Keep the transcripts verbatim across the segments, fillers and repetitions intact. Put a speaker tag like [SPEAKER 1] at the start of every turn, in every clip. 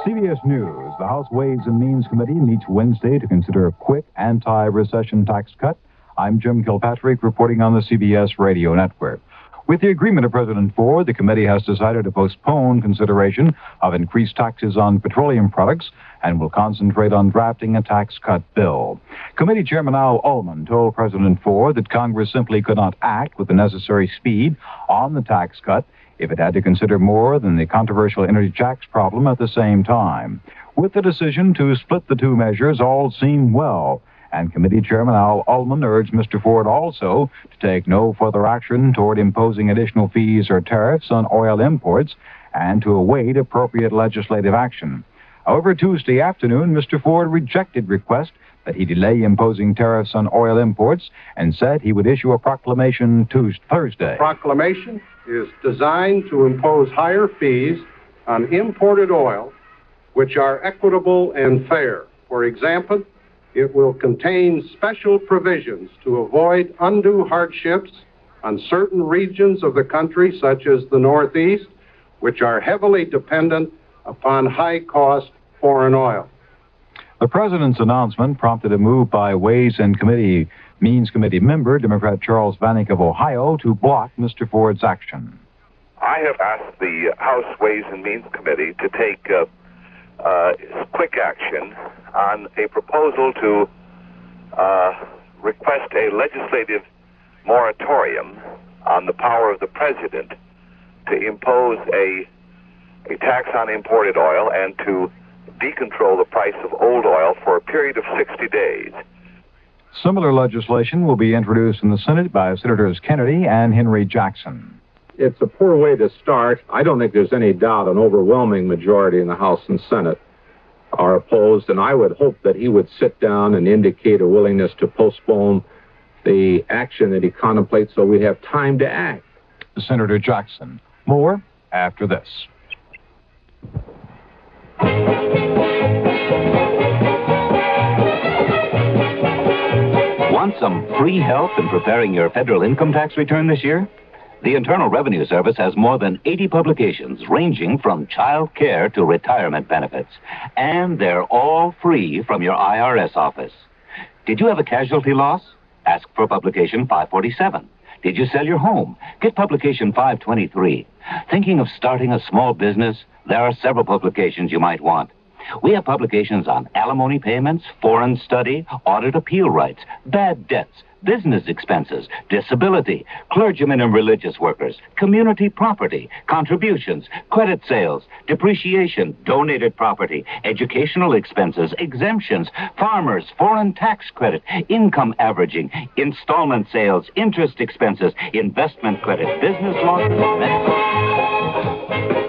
[SPEAKER 1] C B S News. The House Ways and Means Committee meets Wednesday to consider a quick anti-recession tax cut. I'm Jim Kilpatrick reporting on the C B S Radio Network. With the agreement of President Ford, the committee has decided to postpone consideration of increased taxes on petroleum products and will concentrate on drafting a tax cut bill. Committee Chairman Al Ullman told President Ford that Congress simply could not act with the necessary speed on the tax cut if it had to consider more than the controversial energy tax problem at the same time. With the decision to split the two measures, all seemed well. And Committee Chairman Al Ullman urged Mister Ford also to take no further action toward imposing additional fees or tariffs on oil imports and to await appropriate legislative action. However, Tuesday afternoon, Mister Ford rejected requests that he delay imposing tariffs on oil imports and said he would issue a proclamation Tuesday, Thursday.
[SPEAKER 2] The proclamation is designed to impose higher fees on imported oil, which are equitable and fair. For example, it will contain special provisions to avoid undue hardships on certain regions of the country, such as the Northeast, which are heavily dependent upon high-cost foreign oil.
[SPEAKER 1] The president's announcement prompted a move by Ways and Committee Means Committee member, Democrat Charles Vanik of Ohio, to block Mister Ford's action.
[SPEAKER 3] I have asked the House Ways and Means Committee to take uh, uh, quick action on a proposal to uh, request a legislative moratorium on the power of the president to impose a, a tax on imported oil and to decontrol the price of old oil for a period of sixty days.
[SPEAKER 1] Similar legislation will be introduced in the Senate by Senators Kennedy and Henry Jackson.
[SPEAKER 4] It's a poor way to start. I don't think there's any doubt an overwhelming majority in the House and Senate are opposed, and I would hope that he would sit down and indicate a willingness to postpone the action that he contemplates so we have time to act.
[SPEAKER 1] Senator Jackson. More after this.
[SPEAKER 5] Want some free help in preparing your federal income tax return this year? The Internal Revenue Service has more than eighty publications ranging from child care to retirement benefits. And they're all free from your I R S office. Did you have a casualty loss? Ask for publication five forty-seven. Did you sell your home? Get publication five twenty-three. Thinking of starting a small business? There are several publications you might want. We have publications on alimony payments, foreign study, audit appeal rights, bad debts, business expenses, disability, clergymen and religious workers, community property, contributions, credit sales, depreciation, donated property, educational expenses, exemptions, farmers, foreign tax credit, income averaging, installment sales, interest expenses, investment credit, business losses, medical...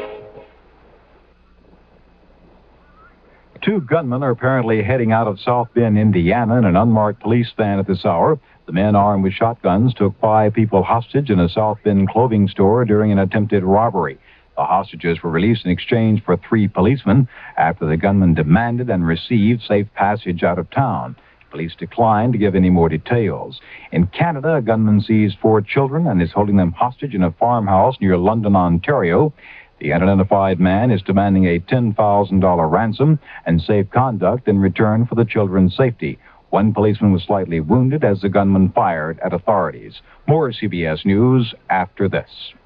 [SPEAKER 1] Two gunmen are apparently heading out of South Bend, Indiana, in an unmarked police van at this hour. The men, armed with shotguns, took five people hostage in a South Bend clothing store during an attempted robbery. The hostages were released in exchange for three policemen after the gunmen demanded and received safe passage out of town. Police declined to give any more details. In Canada, a gunman seized four children and is holding them hostage in a farmhouse near London, Ontario. The unidentified man is demanding a ten thousand dollars ransom and safe conduct in return for the children's safety. One policeman was slightly wounded as the gunman fired at authorities. More C B S News after this.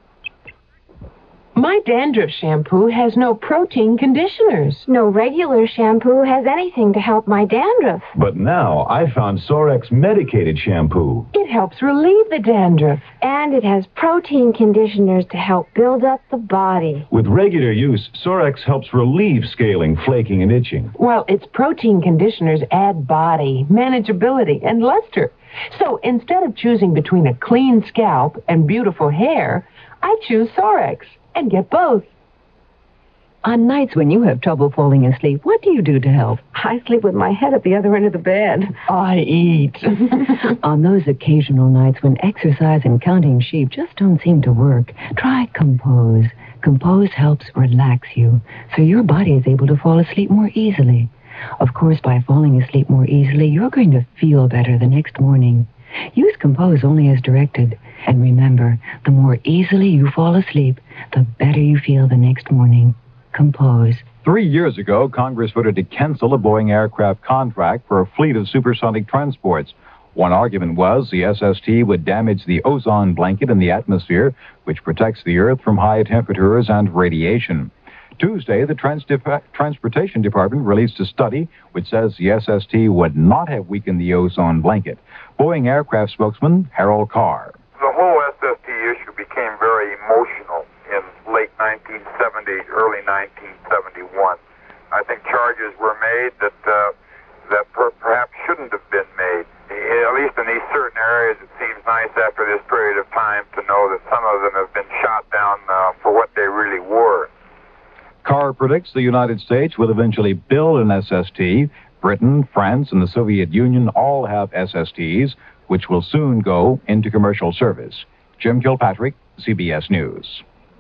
[SPEAKER 6] My dandruff shampoo has no protein conditioners.
[SPEAKER 7] No regular shampoo has anything to help my dandruff.
[SPEAKER 8] But now I found Sorex medicated shampoo.
[SPEAKER 6] It helps relieve the dandruff.
[SPEAKER 7] And it has protein conditioners to help build up the body.
[SPEAKER 8] With regular use, Sorex helps relieve scaling, flaking, and itching.
[SPEAKER 6] Well, its protein conditioners add body, manageability, and luster. So instead of choosing between a clean scalp and beautiful hair, I choose Sorex. And get both.
[SPEAKER 9] On nights when you have trouble falling asleep, what do you do to help?
[SPEAKER 6] I sleep with my head at the other end of the bed. I eat.
[SPEAKER 9] On those occasional nights when exercise and counting sheep just don't seem to work, try Compose. Compose helps relax you, so your body is able to fall asleep more easily. Of course, by falling asleep more easily, you're going to feel better the next morning. Use Compose only as directed. And remember, the more easily you fall asleep, the better you feel the next morning. Compose.
[SPEAKER 1] Three years ago, Congress voted to cancel a Boeing aircraft contract for a fleet of supersonic transports. One argument was the S S T would damage the ozone blanket in the atmosphere, which protects the Earth from high temperatures and radiation. Tuesday, the Trans- Transportation Department released a study which says the S S T would not have weakened the ozone blanket. Boeing aircraft spokesman Harold Carr.
[SPEAKER 10] The whole S S T issue became very emotional in late nineteen seventy, early nineteen seventy-one. I think charges were made that uh, that per- perhaps shouldn't have been made. At least in these certain areas, it seems nice after this period of time to know that some of them have been shot down uh, for what they really were.
[SPEAKER 1] Carr predicts the United States will eventually build an S S T. Britain, France, and the Soviet Union all have S S Ts, which will soon go into commercial service. Jim Kilpatrick, C B S News.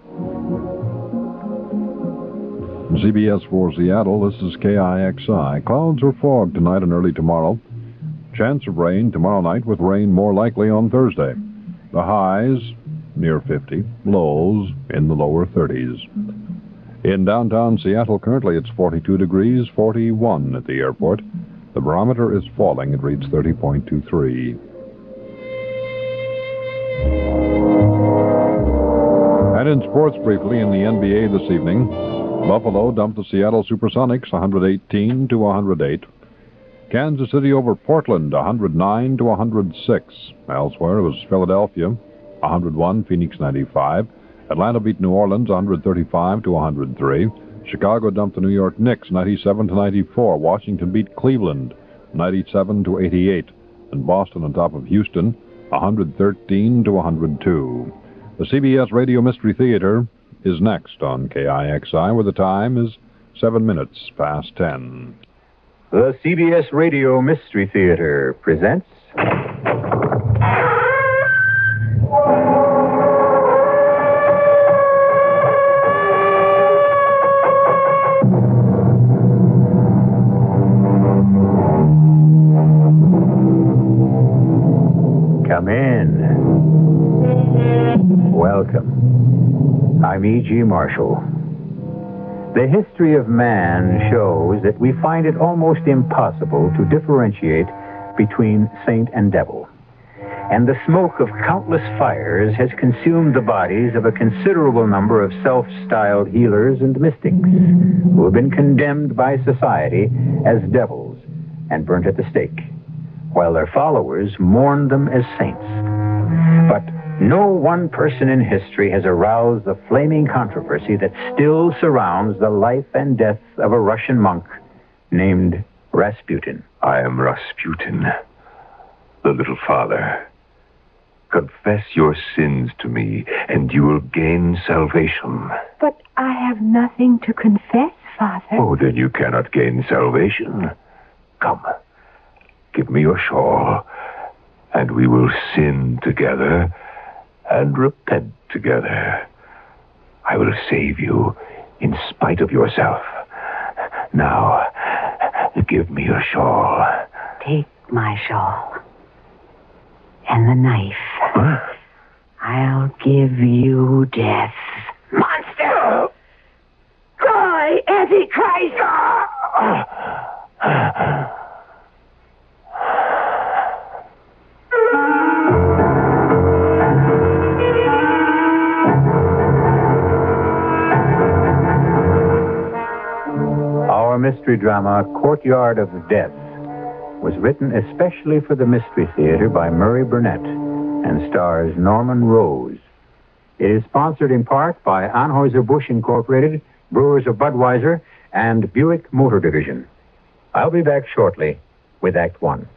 [SPEAKER 11] C B S for Seattle, this is K I X I. Clouds or fog tonight and early tomorrow. Chance of rain tomorrow night, with rain more likely on Thursday. The highs near fifty, lows in the lower thirties. In downtown Seattle, currently it's forty-two degrees, forty-one at the airport. The barometer is falling. It reads thirty point two three. And in sports briefly, in the N B A this evening, Buffalo dumped the Seattle Supersonics one hundred eighteen to one hundred eight. Kansas City over Portland one hundred nine to one hundred six. Elsewhere, it was Philadelphia one hundred one, Phoenix ninety-five. Atlanta beat New Orleans one hundred thirty-five to one hundred three. Chicago dumped the New York Knicks ninety-seven to ninety-four. Washington beat Cleveland ninety-seven to eighty-eight. And Boston on top of Houston one hundred thirteen to one hundred two. The C B S Radio Mystery Theater is next on K I X I, where the time is seven minutes past ten.
[SPEAKER 12] The C B S Radio Mystery Theater presents... Come in. Welcome. I'm E G. Marshall. The history of man shows that we find it almost impossible to differentiate between saint and devil. And the smoke of countless fires has consumed the bodies of a considerable number of self-styled healers and mystics who have been condemned by society as devils and burnt at the stake, while their followers mourned them as saints. But no one person in history has aroused the flaming controversy that still surrounds the life and death of a Russian monk named Rasputin.
[SPEAKER 13] I am Rasputin, the little father. Confess your sins to me, and you will gain salvation.
[SPEAKER 7] But I have nothing to confess, Father.
[SPEAKER 13] Oh, then you cannot gain salvation. Come, give me your shawl, and we will sin together and repent together. I will save you in spite of yourself. Now, give me your shawl.
[SPEAKER 7] Take my shawl. And the knife.
[SPEAKER 13] Huh?
[SPEAKER 7] I'll give you death. Monster! Die, Antichrist!
[SPEAKER 12] Our mystery drama, Courtyard of Death, was written especially for the Mystery Theater by Murray Burnett and stars Norman Rose. It is sponsored in part by Anheuser-Busch Incorporated, Brewers of Budweiser, and Buick Motor Division. I'll be back shortly with Act One.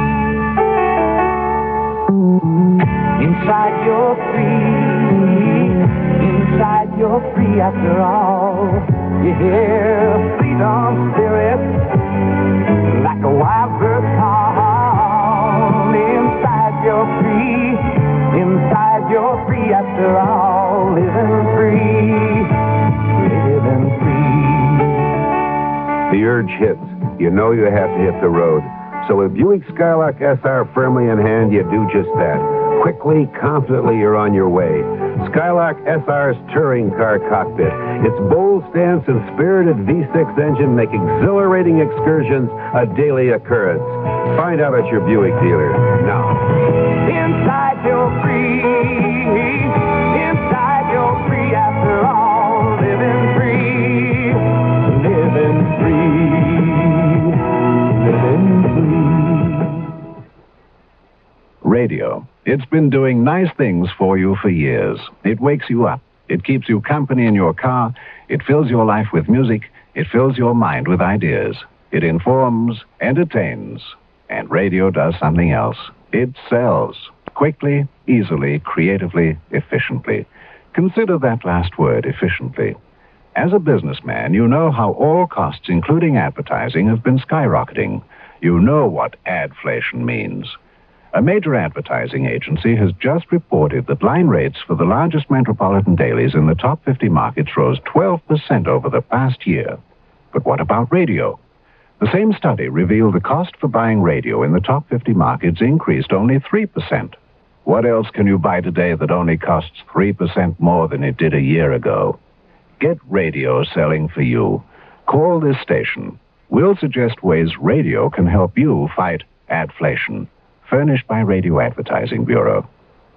[SPEAKER 14] Inside you're free, inside you're free after all. You hear freedom spirit like a wild bird call. Inside you're free, inside you're free after all. Living free, living free.
[SPEAKER 15] The urge hits. You know you have to hit the road. So with Buick Skylark S R firmly in hand, you do just that. Quickly, confidently, you're on your way. Skylark S R's touring car cockpit. Its bold stance and spirited V six engine make exhilarating excursions a daily occurrence. Find out at your Buick dealer now.
[SPEAKER 14] Inside you're free. Inside you're free after all. Living free. Living free. Living free.
[SPEAKER 16] Radio. It's been doing nice things for you for years. It wakes you up. It keeps you company in your car. It fills your life with music. It fills your mind with ideas. It informs, entertains. And radio does something else. It sells. Quickly, easily, creatively, efficiently. Consider that last word, efficiently. As a businessman, you know how all costs, including advertising, have been skyrocketing. You know what adflation means. A major advertising agency has just reported that line rates for the largest metropolitan dailies in the top fifty markets rose twelve percent over the past year. But what about radio? The same study revealed the cost for buying radio in the top fifty markets increased only three percent. What else can you buy today that only costs three percent more than it did a year ago? Get radio selling for you. Call this station. We'll suggest ways radio can help you fight adflation. Furnished by Radio Advertising Bureau.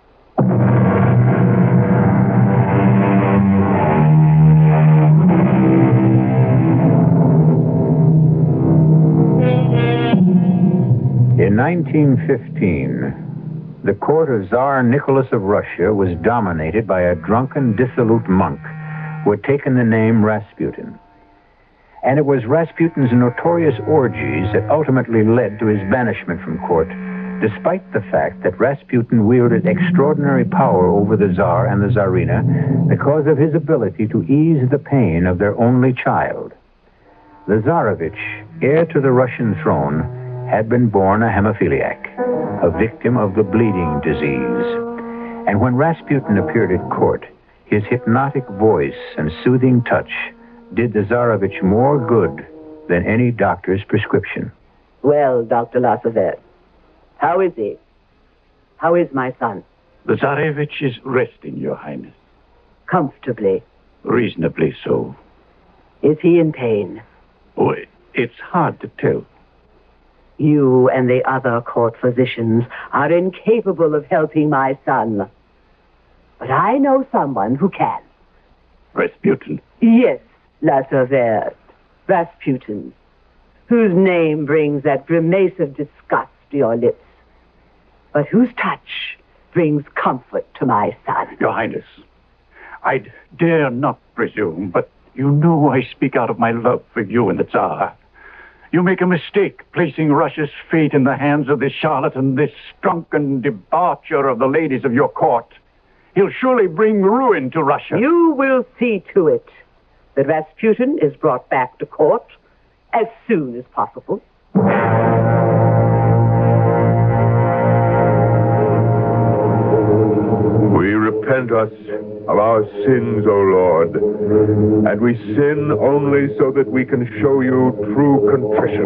[SPEAKER 12] In nineteen fifteen, the court of Tsar Nicholas of Russia was dominated by a drunken, dissolute monk who had taken the name Rasputin. And it was Rasputin's notorious orgies that ultimately led to his banishment from court, despite the fact that Rasputin wielded extraordinary power over the Tsar and the Tsarina because of his ability to ease the pain of their only child. The Tsarevich, heir to the Russian throne, had been born a hemophiliac, a victim of the bleeding disease. And when Rasputin appeared at court, his hypnotic voice and soothing touch did the Tsarevich more good than any doctor's prescription.
[SPEAKER 17] Well, Doctor Lasavet, how is he? How is my son?
[SPEAKER 18] The Tsarevich is resting, Your Highness.
[SPEAKER 17] Comfortably.
[SPEAKER 18] Reasonably so.
[SPEAKER 17] Is he in pain?
[SPEAKER 18] Oh, it's hard to tell.
[SPEAKER 17] You and the other court physicians are incapable of helping my son. But I know someone who can.
[SPEAKER 18] Rasputin?
[SPEAKER 17] Yes, Lasavet. Rasputin, whose name brings that grimace of disgust to your lips, but whose touch brings comfort to my son.
[SPEAKER 18] Your Highness, I dare not presume, but you know I speak out of my love for you and the Tsar. You make a mistake placing Russia's fate in the hands of this charlatan, this drunken debaucher of the ladies of your court. He'll surely bring ruin to Russia.
[SPEAKER 17] You will see to it that Rasputin is brought back to court as soon as possible.
[SPEAKER 13] We repent us of our sins, O Lord, and we sin only so that we can show you true contrition.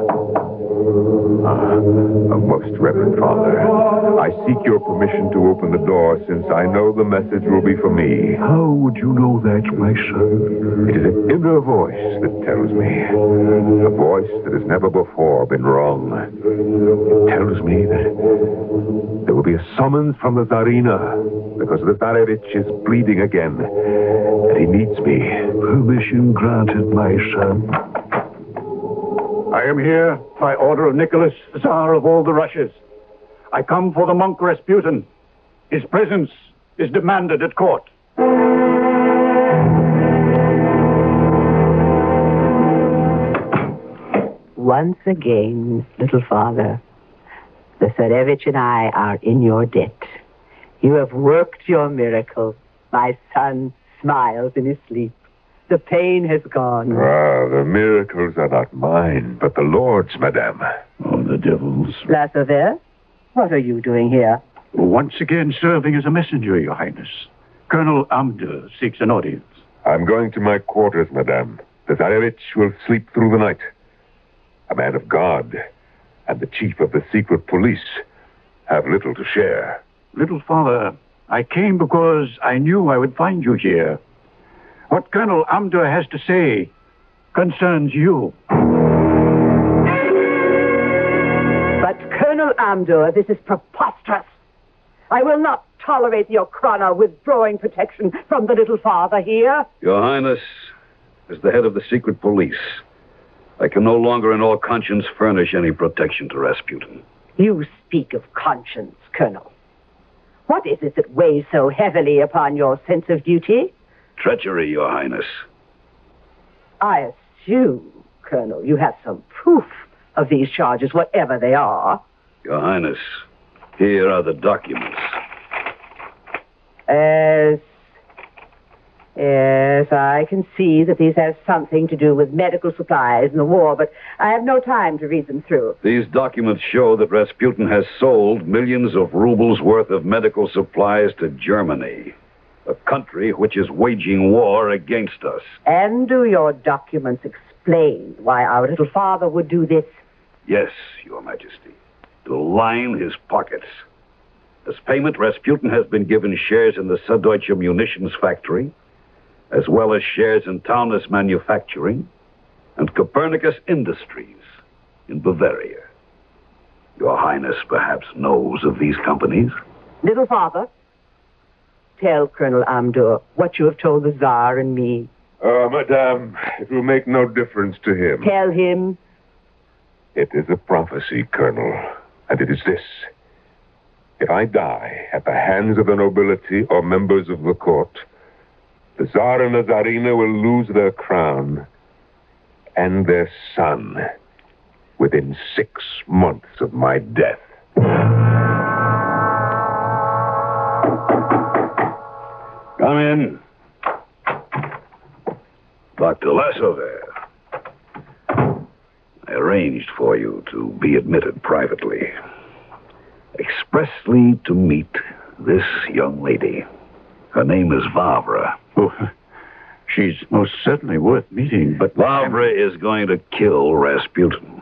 [SPEAKER 13] Ah, most Reverend Father, I seek your permission to open the door, since I know the message will be for me.
[SPEAKER 19] How would you know that, my son?
[SPEAKER 13] It is an inner voice that tells me. A voice that has never before been wrong. It tells me that there will be a summons from the Tsarina, because the Tsarevich is bleeding again, and he needs me.
[SPEAKER 19] Permission granted, my son.
[SPEAKER 18] I am here by order of Nicholas, Tsar of all the Russias. I come for the monk Rasputin. His presence is demanded at court.
[SPEAKER 17] Once again, little father, the Tsarevich and I are in your debt. You have worked your miracle. My son smiles in his sleep. The pain has gone.
[SPEAKER 13] Ah, the miracles are not mine, but the Lord's, madame.
[SPEAKER 18] Oh, the devils.
[SPEAKER 17] Lasavet, what are you doing here?
[SPEAKER 18] Once again serving as a messenger, Your Highness. Colonel Amder seeks an audience.
[SPEAKER 13] I'm going to my quarters, madame. The Tsarevich will sleep through the night. A man of God and the chief of the secret police have little to share.
[SPEAKER 18] Little father, I came because I knew I would find you here. What Colonel Amdur has to say concerns you.
[SPEAKER 17] But, Colonel Amdur, this is preposterous. I will not tolerate your Krona withdrawing protection from the little father here.
[SPEAKER 20] Your Highness, as the head of the secret police, I can no longer in all conscience furnish any protection to Rasputin.
[SPEAKER 17] You speak of conscience, Colonel. What is it that weighs so heavily upon your sense of duty?
[SPEAKER 20] Treachery, Your Highness.
[SPEAKER 17] I assume, Colonel, you have some proof of these charges, whatever they are.
[SPEAKER 20] Your Highness, here are the documents.
[SPEAKER 17] As... Yes, I can see that these have something to do with medical supplies in the war, but I have no time to read them through.
[SPEAKER 20] These documents show that Rasputin has sold millions of rubles worth of medical supplies to Germany, a country which is waging war against us.
[SPEAKER 17] And do your documents explain why our little father would do this?
[SPEAKER 20] Yes, Your Majesty, to line his pockets. As payment, Rasputin has been given shares in the Süddeutsche Munitions Factory, as well as shares in Taunus Manufacturing and Copernicus Industries in Bavaria. Your Highness perhaps knows of these companies.
[SPEAKER 17] Little father, tell Colonel Amdur what you have told the Tsar and me.
[SPEAKER 13] Uh, Madame, it will make no difference to him.
[SPEAKER 17] Tell him.
[SPEAKER 13] It is a prophecy, Colonel, and it is this. If I die at the hands of the nobility or members of the court, the Tsar and the Tsarina will lose their crown and their son within six months of my death.
[SPEAKER 20] Come in. Doctor Lassover. I arranged for you to be admitted privately, expressly to meet this young lady. Her name is Vavra.
[SPEAKER 18] Oh, she's most certainly worth meeting, but...
[SPEAKER 20] Vavra is going to kill Rasputin.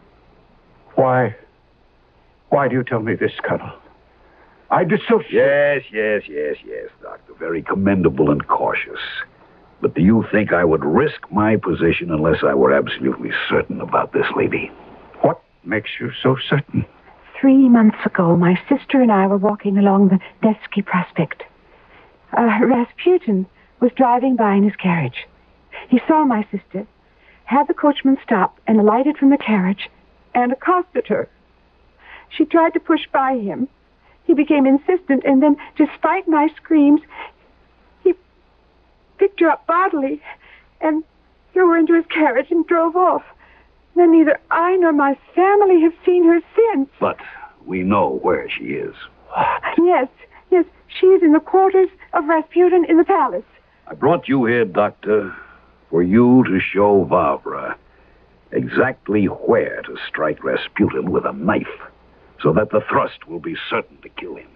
[SPEAKER 18] Why? Why do you tell me this, Colonel? I dissociate...
[SPEAKER 20] Yes, yes, yes, yes, Doctor. Very commendable and cautious. But do you think I would risk my position unless I were absolutely certain about this lady?
[SPEAKER 18] What makes you so certain?
[SPEAKER 21] Three months ago, my sister and I were walking along the Nevsky Prospect. Uh, Rasputin was driving by in his carriage. He saw my sister, had the coachman stop, and alighted from the carriage and accosted her. She tried to push by him. He became insistent, and then, despite my screams, he picked her up bodily and threw her into his carriage and drove off. Then neither I nor my family have seen her since.
[SPEAKER 20] But we know where she is.
[SPEAKER 21] Yes, yes, she is in the quarters of Rasputin in the palace.
[SPEAKER 20] I brought you here, Doctor, for you to show Vavra exactly where to strike Rasputin with a knife, so that the thrust will be certain to kill him.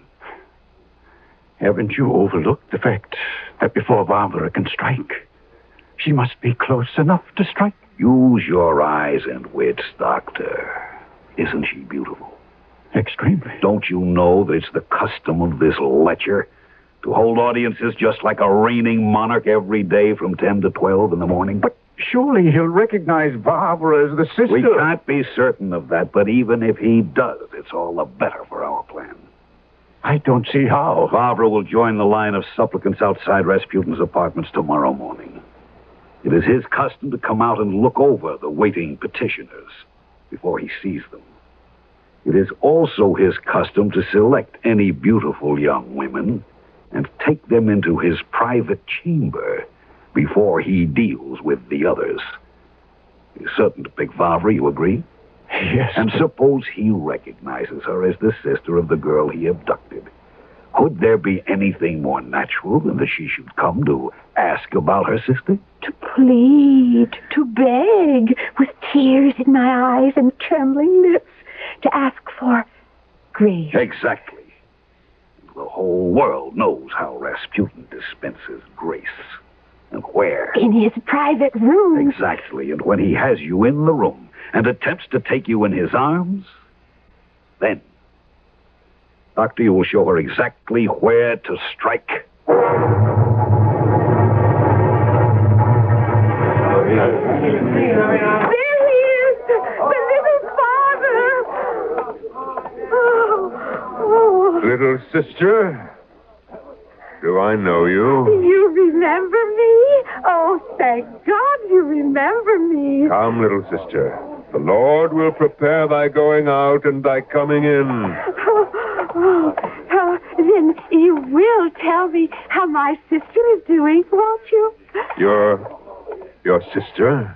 [SPEAKER 18] Haven't you overlooked the fact that before Vavra can strike, she must be close enough to strike?
[SPEAKER 20] Use your eyes and wits, Doctor. Isn't she beautiful?
[SPEAKER 18] Extremely.
[SPEAKER 20] Don't you know that it's the custom of this lecher to hold audiences just like a reigning monarch every day from ten to twelve in the morning?
[SPEAKER 18] But surely he'll recognize Vavra as the sister.
[SPEAKER 20] We can't be certain of that, but even if he does, it's all the better for our plan.
[SPEAKER 18] I don't see how.
[SPEAKER 20] Vavra will join the line of supplicants outside Rasputin's apartments tomorrow morning. It is his custom to come out and look over the waiting petitioners before he sees them. It is also his custom to select any beautiful young women and take them into his private chamber before he deals with the others. He's certain to pick Vavra, you agree?
[SPEAKER 18] Yes.
[SPEAKER 20] And suppose he recognizes her as the sister of the girl he abducted. Could there be anything more natural than that she should come to ask about her sister?
[SPEAKER 21] To plead, to beg, with tears in my eyes and trembling lips, to ask for grace.
[SPEAKER 20] Exactly. The whole world knows how Rasputin dispenses grace. And where?
[SPEAKER 21] In his private room.
[SPEAKER 20] Exactly. And when he has you in the room and attempts to take you in his arms, then, Doctor, you will show her exactly where to strike.
[SPEAKER 14] There he is! The little father! Oh, oh.
[SPEAKER 13] Little sister, do I know you?
[SPEAKER 14] You remember me? Oh, thank God you remember me.
[SPEAKER 13] Come, little sister. The Lord will prepare thy going out and thy coming in.
[SPEAKER 14] Oh, oh, oh, then you will tell me how my sister is doing, won't you?
[SPEAKER 13] Your... your sister?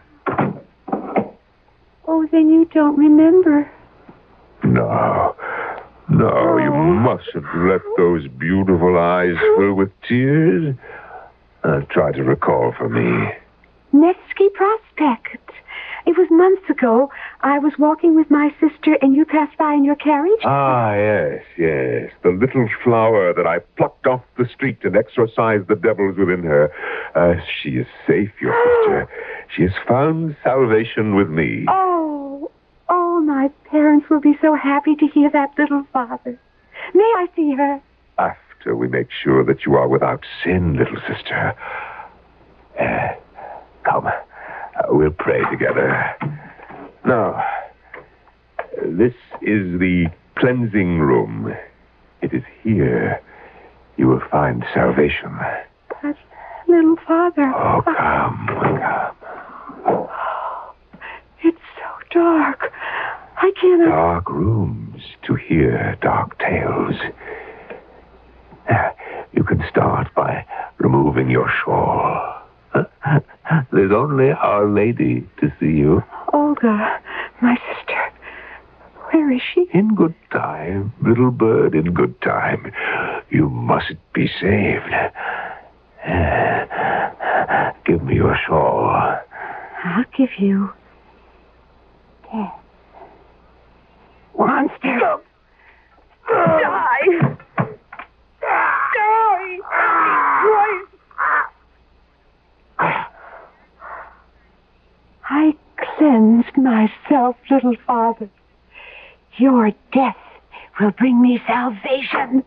[SPEAKER 14] Oh, then you don't remember.
[SPEAKER 13] No. No, you mustn't let those beautiful eyes fill with tears. Uh, try to recall for me.
[SPEAKER 21] Nevsky Prospect. It was months ago. I was walking with my sister, and you passed by in your carriage.
[SPEAKER 13] Ah, yes, yes. The little flower that I plucked off the street and exorcised the devils within her. Uh, she is safe, your sister. She has found salvation with me.
[SPEAKER 21] Oh, oh, my parents will be so happy to hear that, little father. May I see her?
[SPEAKER 13] After we make sure that you are without sin, little sister. Uh, come. Uh, we'll pray together. Now, this is the cleansing room. It is here you will find salvation.
[SPEAKER 21] But, little father...
[SPEAKER 13] Oh, come, come.
[SPEAKER 21] It's so dark. I cannot...
[SPEAKER 13] Dark rooms to hear dark tales. Uh, You can start by removing your shawl. There's only Our Lady to see you.
[SPEAKER 21] Olga, my sister. Where is she?
[SPEAKER 13] In good time, little bird, in good time. You must be saved. Uh, give me your shawl.
[SPEAKER 21] I'll give you... death. Monster! Die! Die! Christ! I cleansed myself, little father. Your death will bring me salvation.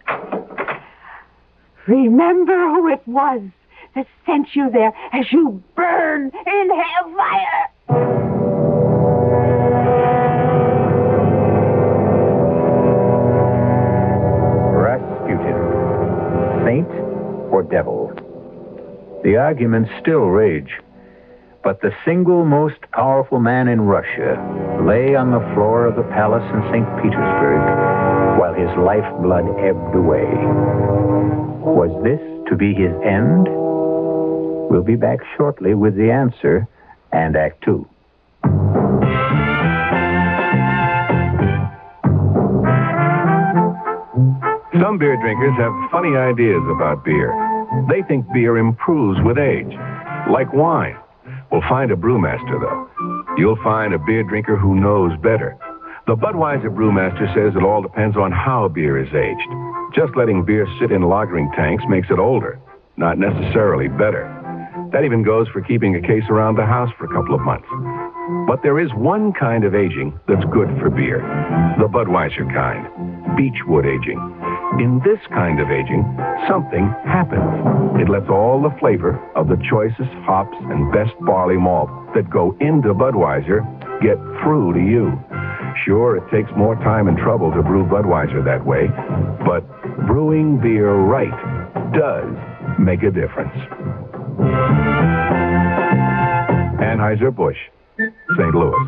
[SPEAKER 21] Remember who it was that sent you there as you burn in hellfire.
[SPEAKER 12] Rasputin, saint or devil? The arguments still rage. But the single most powerful man in Russia lay on the floor of the palace in Saint Petersburg while his lifeblood ebbed away. Was this to be his end? We'll be back shortly with the answer and Act Two.
[SPEAKER 16] Some beer drinkers have funny ideas about beer. They think beer improves with age, like wine. We'll find a brewmaster, though. You'll find a beer drinker who knows better. The Budweiser brewmaster says it all depends on how beer is aged. Just letting beer sit in lagering tanks makes it older, not necessarily better. That even goes for keeping a case around the house for a couple of months. But there is one kind of aging that's good for beer, the Budweiser kind, Beechwood aging. In this kind of aging, something happens. It lets all the flavor of the choicest hops and best barley malt that go into Budweiser get through to you. Sure, it takes more time and trouble to brew Budweiser that way, but brewing beer right does make a difference. Anheuser-Busch, Saint Louis.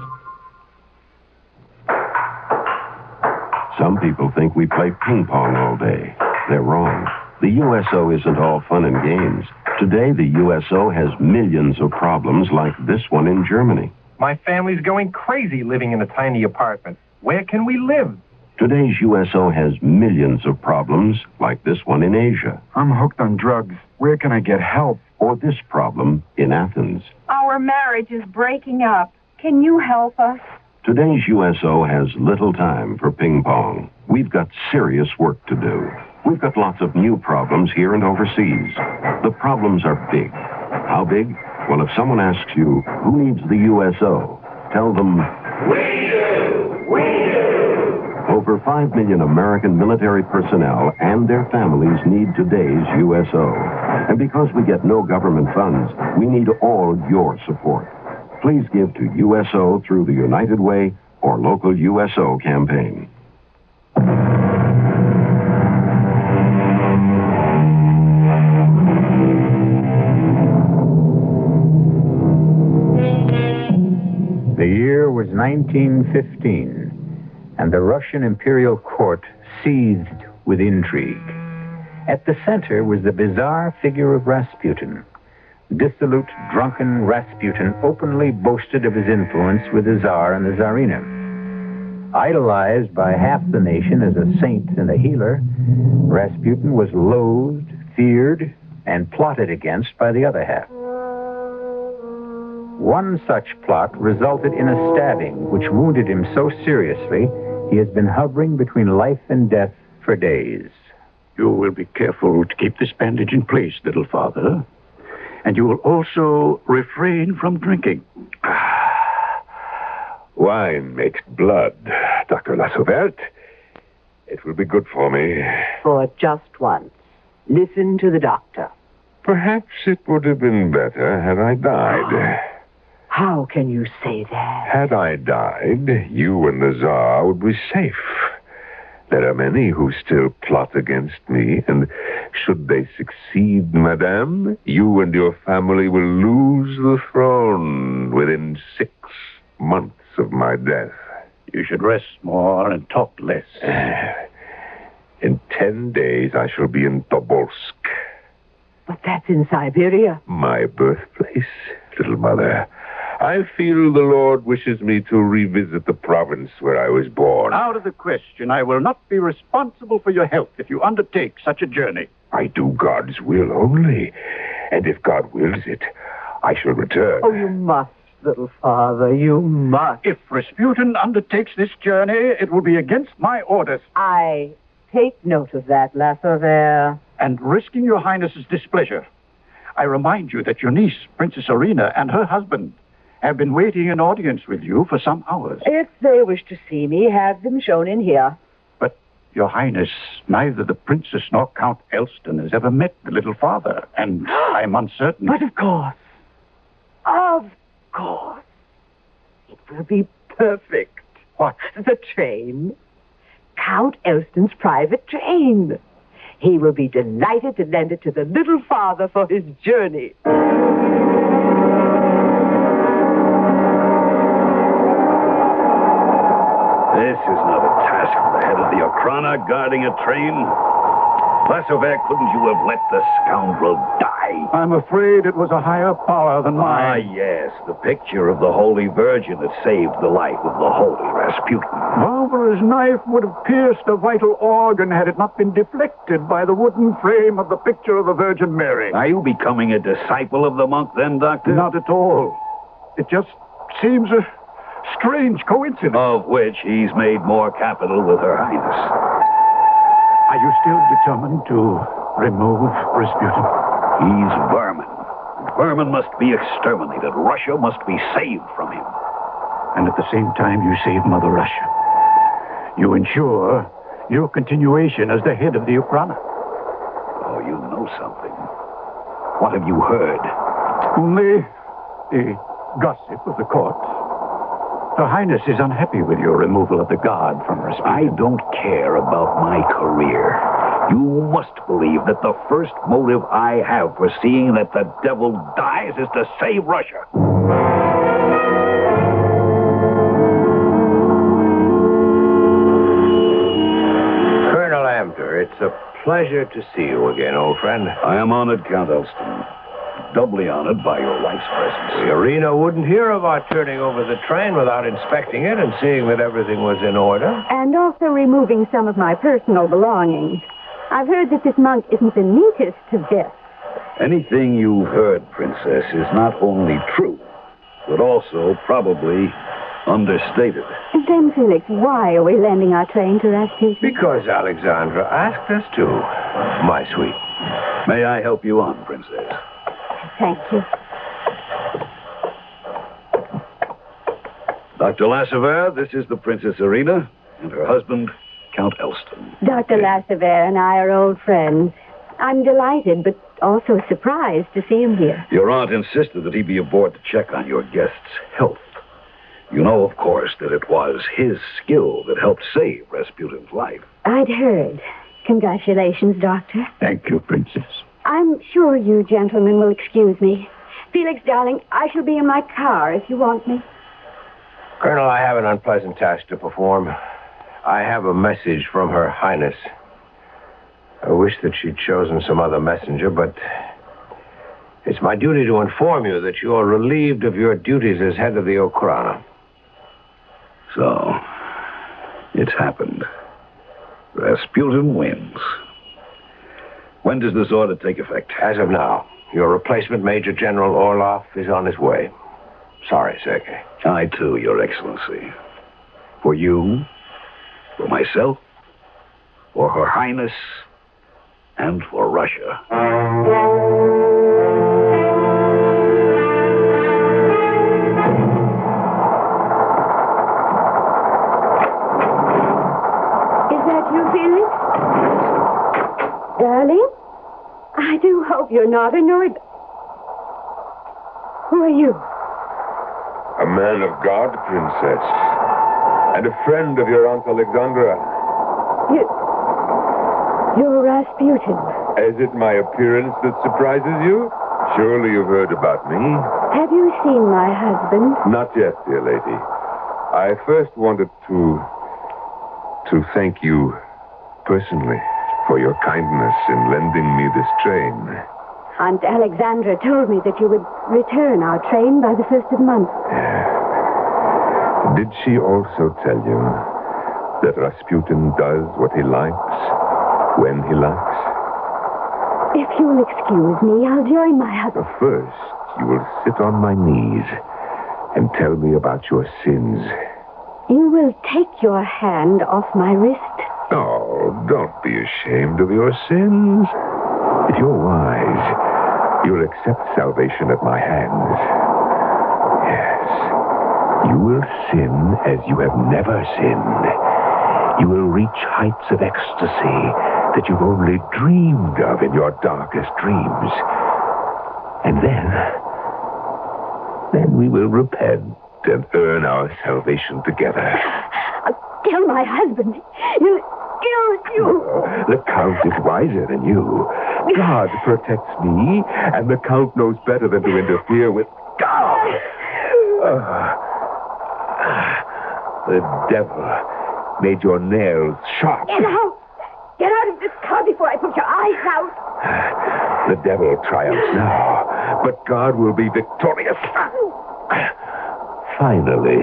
[SPEAKER 2] Some people think we play ping pong all day. They're wrong. The U S O isn't all fun and games. Today, the U S O has millions of problems like this one in Germany.
[SPEAKER 22] My family's going crazy living in a tiny apartment. Where can we live?
[SPEAKER 2] Today's U S O has millions of problems like this one in Asia.
[SPEAKER 23] I'm hooked on drugs. Where can I get help?
[SPEAKER 2] Or this problem in Athens.
[SPEAKER 21] Our marriage is breaking up. Can you help us?
[SPEAKER 2] Today's U S O has little time for ping pong. We've got serious work to do. We've got lots of new problems here and overseas. The problems are big. How big? Well, if someone asks you, who needs the U S O? Tell them,
[SPEAKER 14] We do! We do!
[SPEAKER 2] Over five million American military personnel and their families need today's U S O. And because we get no government funds, we need all your support. Please give to U S O through the United Way or local U S O campaign.
[SPEAKER 12] The year was nineteen fifteen, and the Russian imperial court seethed with intrigue. At the center was the bizarre figure of Rasputin. Dissolute, drunken Rasputin openly boasted of his influence with the Tsar and the Tsarina. Idolized by half the nation as a saint and a healer, Rasputin was loathed, feared, and plotted against by the other half. One such plot resulted in a stabbing which wounded him so seriously he has been hovering between life and death for days.
[SPEAKER 18] You will be careful to keep this bandage in place, little father. And you will also refrain from drinking.
[SPEAKER 13] Wine makes blood, Doctor Lassauvert. It will be good for me.
[SPEAKER 17] For just once. Listen to the doctor.
[SPEAKER 13] Perhaps it would have been better had I died.
[SPEAKER 17] How can you say that?
[SPEAKER 13] Had I died, you and the Tsar would be safe. There are many who still plot against me, and should they succeed, madame, you and your family will lose the throne within six months of my death.
[SPEAKER 18] You should rest more and talk less.
[SPEAKER 13] In ten days, I shall be in Tobolsk.
[SPEAKER 17] But that's in Siberia.
[SPEAKER 13] My birthplace, little mother. I feel the Lord wishes me to revisit the province where I was born.
[SPEAKER 18] Out of the question. I will not be responsible for your health if you undertake such a journey.
[SPEAKER 13] I do God's will only. And if God wills it, I shall return.
[SPEAKER 17] Oh, you must, little father. You must.
[SPEAKER 18] If Rasputin undertakes this journey, it will be against my orders.
[SPEAKER 17] I take note of that, Lassauvert.
[SPEAKER 18] And risking your highness's displeasure, I remind you that your niece, Princess Irina, and her husband have been waiting an audience with you for some hours.
[SPEAKER 17] If they wish to see me, have them shown in here.
[SPEAKER 18] But, your highness, neither the princess nor Count Elston has ever met the little father, and I'm uncertain.
[SPEAKER 17] But of course, of course, it will be perfect.
[SPEAKER 18] What?
[SPEAKER 17] The train. Count Elston's private train. He will be delighted to lend it to the little father for his journey.
[SPEAKER 20] This is not a task for the head of the Okhrana guarding a train. Lassauvert, couldn't you have let the scoundrel die?
[SPEAKER 18] I'm afraid it was a higher power than mine.
[SPEAKER 20] Ah, yes, the picture of the Holy Virgin that saved the life of the holy Rasputin.
[SPEAKER 18] Barbara's knife would have pierced a vital organ had it not been deflected by the wooden frame of the picture of the Virgin Mary.
[SPEAKER 20] Are you becoming a disciple of the monk then, Doctor?
[SPEAKER 18] Not at all. It just seems a strange coincidence.
[SPEAKER 20] Of which he's made more capital with Her Highness.
[SPEAKER 18] Are you still determined to remove Rasputin?
[SPEAKER 20] He's vermin. Vermin must be exterminated. Russia must be saved from him.
[SPEAKER 18] And at the same time you save Mother Russia. You ensure your continuation as the head of the Okhrana.
[SPEAKER 20] Oh, you know something. What have you heard?
[SPEAKER 18] Only the gossip of the court. Her Highness is unhappy with your removal of the guard from Rasputin.
[SPEAKER 20] I don't care about my career. You must believe that the first motive I have for seeing that the devil dies is to save Russia.
[SPEAKER 15] Colonel Amter, it's a pleasure to see you again, old friend.
[SPEAKER 20] I am honored, Count Elston. Doubly honored by your wife's presence.
[SPEAKER 15] Irina wouldn't hear of our turning over the train without inspecting it and seeing that everything was in order.
[SPEAKER 14] And also removing some of my personal belongings. I've heard that this monk isn't the neatest of guests.
[SPEAKER 20] Anything you've heard, Princess, is not only true, but also probably understated.
[SPEAKER 14] Then, Felix, why are we lending our train to Rasputin?
[SPEAKER 15] Because Alexandra asked us to, my sweet.
[SPEAKER 20] May I help you on, Princess?
[SPEAKER 14] Thank you.
[SPEAKER 20] Doctor Lassauvert, this is the Princess Irina and her husband, Count Elston.
[SPEAKER 14] Doctor Lassever and I are old friends. I'm delighted, but also surprised to see him here.
[SPEAKER 20] Your aunt insisted that he be aboard to check on your guest's health. You know, of course, that it was his skill that helped save Rasputin's life.
[SPEAKER 14] I'd heard. Congratulations, Doctor.
[SPEAKER 19] Thank you, Princess.
[SPEAKER 14] I'm sure you gentlemen will excuse me. Felix, darling, I shall be in my car if you want me.
[SPEAKER 3] Colonel, I have an unpleasant task to perform. I have a message from Her Highness. I wish that she'd chosen some other messenger, but it's my duty to inform you that you are relieved of your duties as head of the Okhrana.
[SPEAKER 20] So, it's happened. Rasputin wins. When does this order take effect?
[SPEAKER 3] As of now. Your replacement, Major General Orlov, is on his way. Sorry, Sergei.
[SPEAKER 20] I, too, Your Excellency. For you, for myself, for Her Highness, and for Russia.
[SPEAKER 14] Is that you, Felix? Darling? I do hope you're not annoyed. Who are you?
[SPEAKER 13] A man of God, Princess. And a friend of your Aunt Alexandra.
[SPEAKER 14] You... You're Rasputin.
[SPEAKER 13] Is it my appearance that surprises you? Surely you've heard about me.
[SPEAKER 14] Have you seen my husband?
[SPEAKER 13] Not yet, dear lady. I first wanted to... to thank you personally for your kindness in lending me this train.
[SPEAKER 14] Aunt Alexandra told me that you would return our train by the first of the month.
[SPEAKER 13] Did she also tell you that Rasputin does what he likes, when he likes?
[SPEAKER 14] If you'll excuse me, I'll join my husband.
[SPEAKER 13] First, you will sit on my knees and tell me about your sins.
[SPEAKER 14] You will take your hand off my wrist.
[SPEAKER 13] Oh, don't be ashamed of your sins. If you're wise, you'll accept salvation at my hands. Yes, you will sin as you have never sinned. You will reach heights of ecstasy that you've only dreamed of in your darkest dreams. And then, then we will repent and earn our salvation together.
[SPEAKER 14] I'll tell my husband. He'll kill you.
[SPEAKER 13] Oh, the Count is wiser than you. God protects me, and the Count knows better than to interfere with God. Uh, the devil made your nails sharp.
[SPEAKER 14] Get out! Get out of this car before I put your eyes out.
[SPEAKER 13] The devil triumphs now, but God will be victorious. Finally.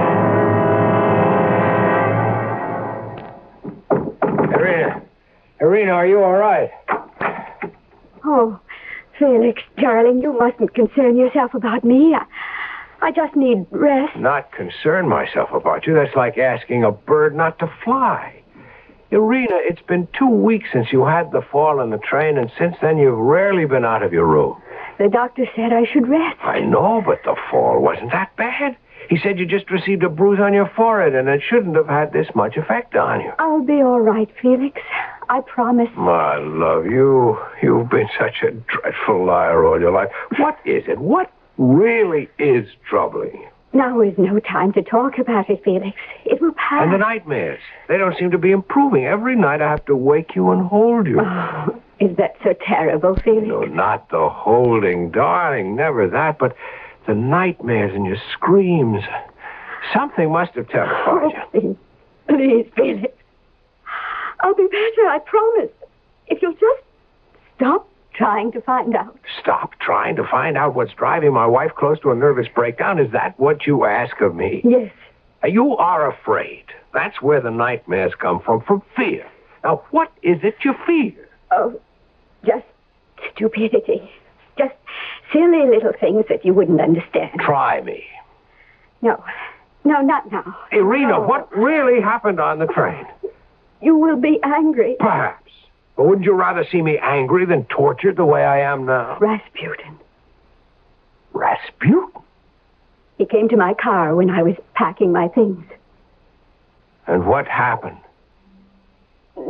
[SPEAKER 3] Irina. Irina, are you all right?
[SPEAKER 14] Oh, Felix, darling, you mustn't concern yourself about me. I, I just need rest.
[SPEAKER 3] Not concern myself about you. That's like asking a bird not to fly. Irina, it's been two weeks since you had the fall in the train, and since then you've rarely been out of your room.
[SPEAKER 14] The doctor said I should rest.
[SPEAKER 3] I know, but the fall wasn't that bad. He said you just received a bruise on your forehead, and it shouldn't have had this much effect on you.
[SPEAKER 14] I'll be all right, Felix. I promise.
[SPEAKER 3] My love, you, you've been such a dreadful liar all your life. What is it? What really is troubling you?
[SPEAKER 14] Now is no time to talk about it, Felix. It will pass.
[SPEAKER 3] And the nightmares. They don't seem to be improving. Every night I have to wake you and hold you.
[SPEAKER 14] Oh, is that so terrible, Felix?
[SPEAKER 3] No, not the holding, darling. Never that. But the nightmares and your screams. Something must have terrified
[SPEAKER 14] you. Oh, please, please, Felix. I'll be better, I promise. If you'll just stop trying to find out.
[SPEAKER 3] Stop trying to find out what's driving my wife close to a nervous breakdown? Is that what you ask of me?
[SPEAKER 14] Yes.
[SPEAKER 3] You are afraid. That's where the nightmares come from, from fear. Now, what is it you fear?
[SPEAKER 14] Oh, just stupidity. Just silly little things that you wouldn't understand.
[SPEAKER 3] Try me.
[SPEAKER 14] No. No, not now.
[SPEAKER 3] Irina,
[SPEAKER 14] no.
[SPEAKER 3] What really happened on the train?
[SPEAKER 14] You will be angry.
[SPEAKER 3] Perhaps. But wouldn't you rather see me angry than tortured the way I am now?
[SPEAKER 14] Rasputin.
[SPEAKER 3] Rasputin?
[SPEAKER 14] He came to my car when I was packing my things.
[SPEAKER 3] And what happened?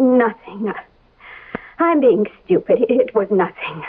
[SPEAKER 14] nothing. I'm being stupid. It was nothing.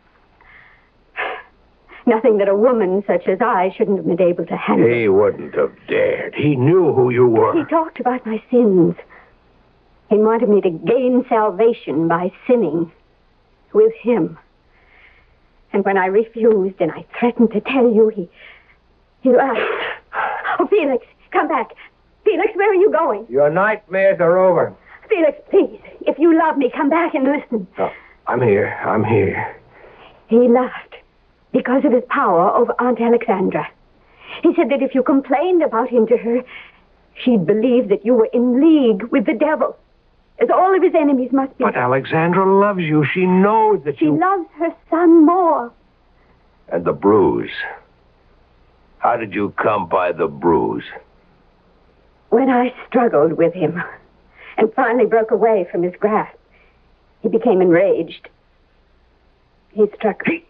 [SPEAKER 14] Nothing that a woman such as I shouldn't have been able to handle.
[SPEAKER 3] He wouldn't have dared. He knew who you were.
[SPEAKER 14] He talked about my sins. He wanted me to gain salvation by sinning with him. And when I refused and I threatened to tell you, he... he laughed. Oh, Felix, come back. Felix, where are you going?
[SPEAKER 3] Your nightmares are over.
[SPEAKER 14] Felix, please, if you love me, come back and listen.
[SPEAKER 3] No, I'm here. I'm here.
[SPEAKER 14] He laughed because of his power over Aunt Alexandra. He said that if you complained about him to her, she'd believe that you were in league with the devil, as all of his enemies must be.
[SPEAKER 3] But Alexandra loves you. She knows that
[SPEAKER 14] she
[SPEAKER 3] you...
[SPEAKER 14] She loves her son more.
[SPEAKER 3] And the bruise. How did you come by the bruise?
[SPEAKER 14] When I struggled with him and finally broke away from his grasp, he became enraged. He struck me.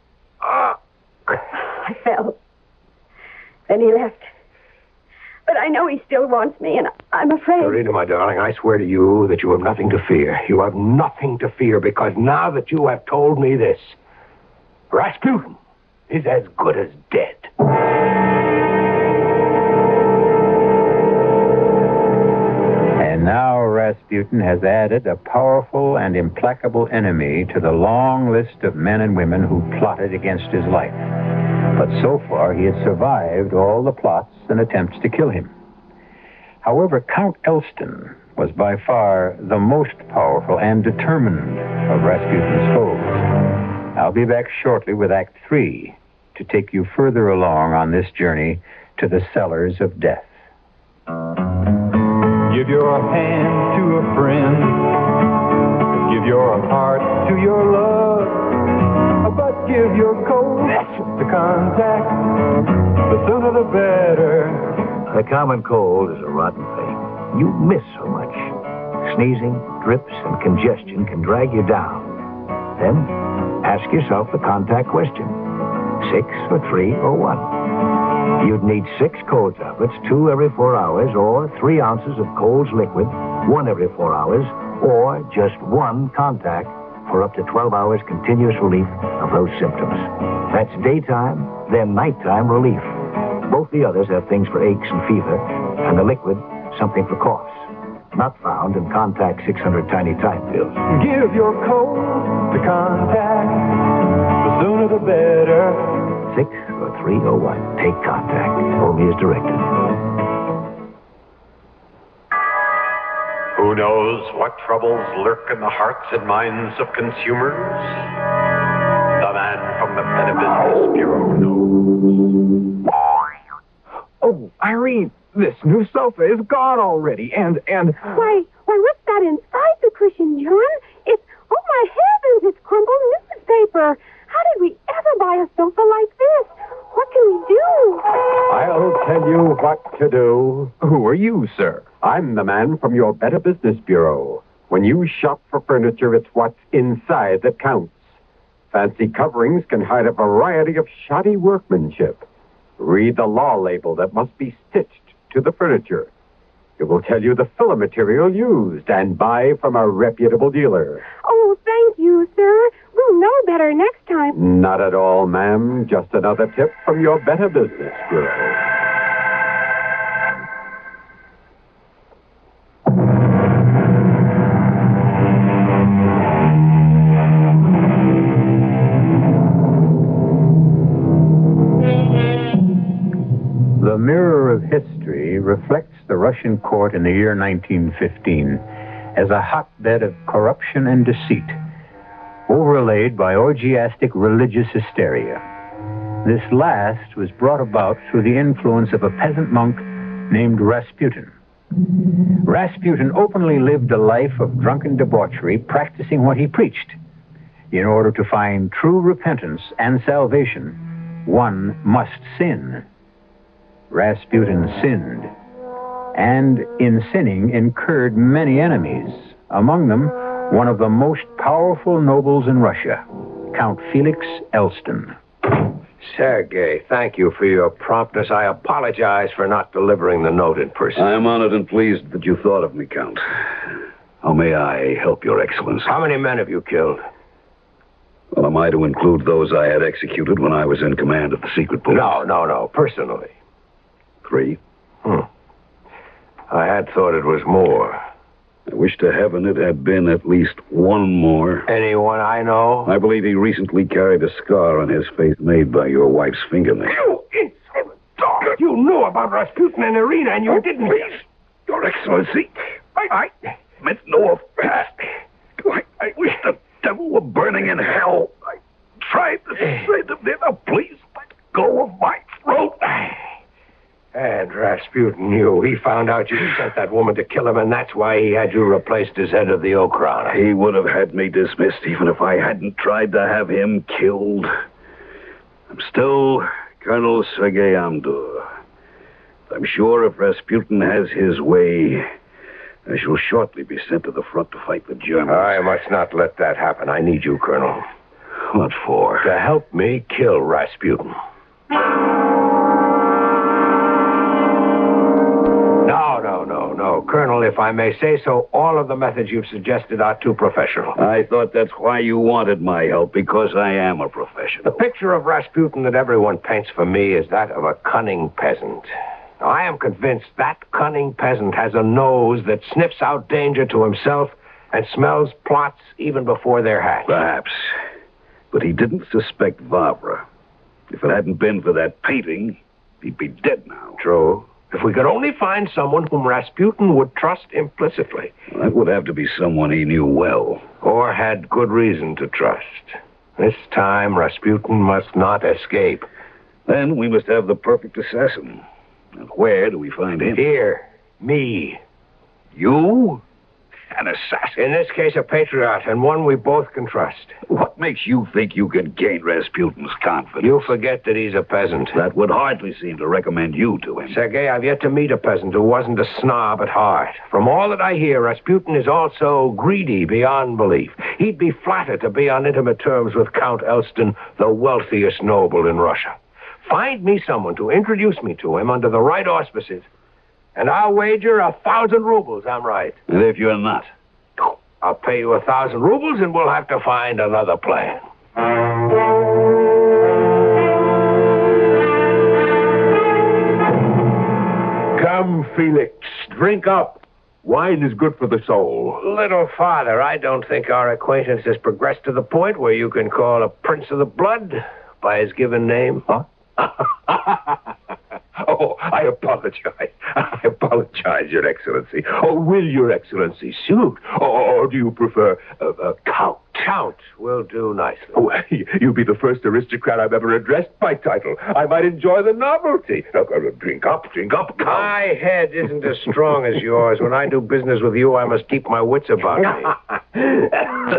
[SPEAKER 14] I fell. Then he left. But I know he still wants me, and I'm afraid...
[SPEAKER 3] Serena, my darling, I swear to you that you have nothing to fear. You have nothing to fear, because now that you have told me this, Rasputin is as good as dead.
[SPEAKER 12] And now Rasputin has added a powerful and implacable enemy to the long list of men and women who plotted against his life. But so far, he had survived all the plots and attempts to kill him. However, Count Elston was by far the most powerful and determined of Rasputin's foes. I'll be back shortly with Act Three to take you further along on this journey to the cellars of death.
[SPEAKER 1] Give your hand to a friend. Give your heart to your love. But give your coat to contact. The sooner the better.
[SPEAKER 16] The common cold is a rotten thing. You miss so much. Sneezing, drips, and congestion can drag you down. Then ask yourself the contact question. Six or three or one? You'd need six cold tablets, two every four hours, or three ounces of Coles liquid, one every four hours, or just one contact for up to twelve hours continuous relief of those symptoms. That's daytime, then nighttime relief. Both the others have things for aches and fever, and the liquid, something for coughs. Not found in Contact six hundred Tiny Time pills.
[SPEAKER 1] Give your coat to contact. The sooner the better.
[SPEAKER 16] Six or three or one. Take Contact. Only as directed.
[SPEAKER 4] Who knows what troubles lurk in the hearts and minds of consumers? The man from the Better Business Bureau knows.
[SPEAKER 23] Oh, Irene, this new sofa is gone already, and, and...
[SPEAKER 14] Why, why, what's that inside the cushion, John? It's, oh my heavens, it's crumpled newspaper. How did we ever buy a sofa like this? What can we do?
[SPEAKER 5] I'll tell you what to do.
[SPEAKER 23] Who are you, sir?
[SPEAKER 5] I'm the man from your Better Business Bureau. When you shop for furniture, it's what's inside that counts. Fancy coverings can hide a variety of shoddy workmanship. Read the law label that must be stitched to the furniture. It will tell you the filler material used, and buy from a reputable dealer.
[SPEAKER 14] Oh, thank you, sir. We'll know better next time.
[SPEAKER 5] Not at all, ma'am. Just another tip from your Better Business Bureau.
[SPEAKER 12] The mirror of history reflects the Russian court in the year nineteen fifteen as a hotbed of corruption and deceit, overlaid by orgiastic religious hysteria. This last was brought about through the influence of a peasant monk named Rasputin. Rasputin openly lived a life of drunken debauchery, practicing what he preached. In order to find true repentance and salvation, one must sin. Rasputin sinned, and in sinning incurred many enemies, among them one of the most powerful nobles in Russia, Count Felix Elston.
[SPEAKER 3] Sergei, thank you for your promptness. I apologize for not delivering the note in person.
[SPEAKER 20] I'm honored and pleased that you thought of me, Count. How may I help Your Excellency?
[SPEAKER 3] How many men have you killed?
[SPEAKER 20] Well, am I to include those I had executed when I was in command of the secret police?
[SPEAKER 3] No, no, no. Personally.
[SPEAKER 20] Three.
[SPEAKER 3] Hmm. I had thought it was more.
[SPEAKER 20] I wish to heaven it had been at least one more.
[SPEAKER 3] Anyone I know?
[SPEAKER 20] I believe he recently carried a scar on his face made by your wife's fingernail.
[SPEAKER 22] You insolent dog! You knew about Rasputin and Irina, and you
[SPEAKER 20] Oh,
[SPEAKER 22] didn't...
[SPEAKER 20] Please, Your Excellency, I, I meant no offense. I, I wish the devil were burning in hell. I tried to say to them, now please let go of my throat.
[SPEAKER 3] And Rasputin knew. He found out you sent that woman to kill him, and that's why he had you replaced as head of the Okhrana.
[SPEAKER 20] He would have had me dismissed even if I hadn't tried to have him killed. I'm still Colonel Sergei Amdur. I'm sure if Rasputin has his way, I shall shortly be sent to the front to fight the Germans.
[SPEAKER 3] I must not let that happen. I need you, Colonel.
[SPEAKER 20] What for?
[SPEAKER 3] To help me kill Rasputin. No, no, no, no. Colonel, if I may say so, all of the methods you've suggested are too professional.
[SPEAKER 20] I thought that's why you wanted my help, because I am a professional.
[SPEAKER 3] The picture of Rasputin that everyone paints for me is that of a cunning peasant. Now, I am convinced that cunning peasant has a nose that sniffs out danger to himself and smells plots even before they're hatched.
[SPEAKER 20] Perhaps. But he didn't suspect Vavra. If it hadn't been for that painting, he'd be dead now.
[SPEAKER 3] True. If we could only find someone whom Rasputin would trust implicitly.
[SPEAKER 20] Well, that would have to be someone he knew well.
[SPEAKER 3] Or had good reason to trust. This time, Rasputin must not escape.
[SPEAKER 20] Then we must have the perfect assassin. And where do we find him?
[SPEAKER 3] Here. Me.
[SPEAKER 20] You? An assassin?
[SPEAKER 3] In this case, a patriot, and one we both can trust.
[SPEAKER 20] What makes you think you can gain Rasputin's confidence?
[SPEAKER 3] You forget that he's a peasant.
[SPEAKER 20] That would hardly seem to recommend you to him.
[SPEAKER 3] Sergei, I've yet to meet a peasant who wasn't a snob at heart. From all that I hear, Rasputin is also greedy beyond belief. He'd be flattered to be on intimate terms with Count Elston, the wealthiest noble in Russia. Find me someone to introduce me to him under the right auspices, and I'll wager a thousand rubles I'm right.
[SPEAKER 20] And if you're not?
[SPEAKER 3] I'll pay you a thousand rubles, and we'll have to find another plan.
[SPEAKER 13] Come, Felix, drink up. Wine is good for the soul.
[SPEAKER 3] Little father, I don't think our acquaintance has progressed to the point where you can call a prince of the blood by his given name.
[SPEAKER 13] Huh? Oh, I apologize. I apologize, Your Excellency. Oh, will Your Excellency suit? Or, or do you prefer uh, uh, Count?
[SPEAKER 3] Count will do nicely.
[SPEAKER 13] Oh, you'll be the first aristocrat I've ever addressed by title. I might enjoy the novelty. Now, uh, drink up, drink up, Count.
[SPEAKER 3] My head isn't as strong as yours. When I do business with you, I must keep my wits about me.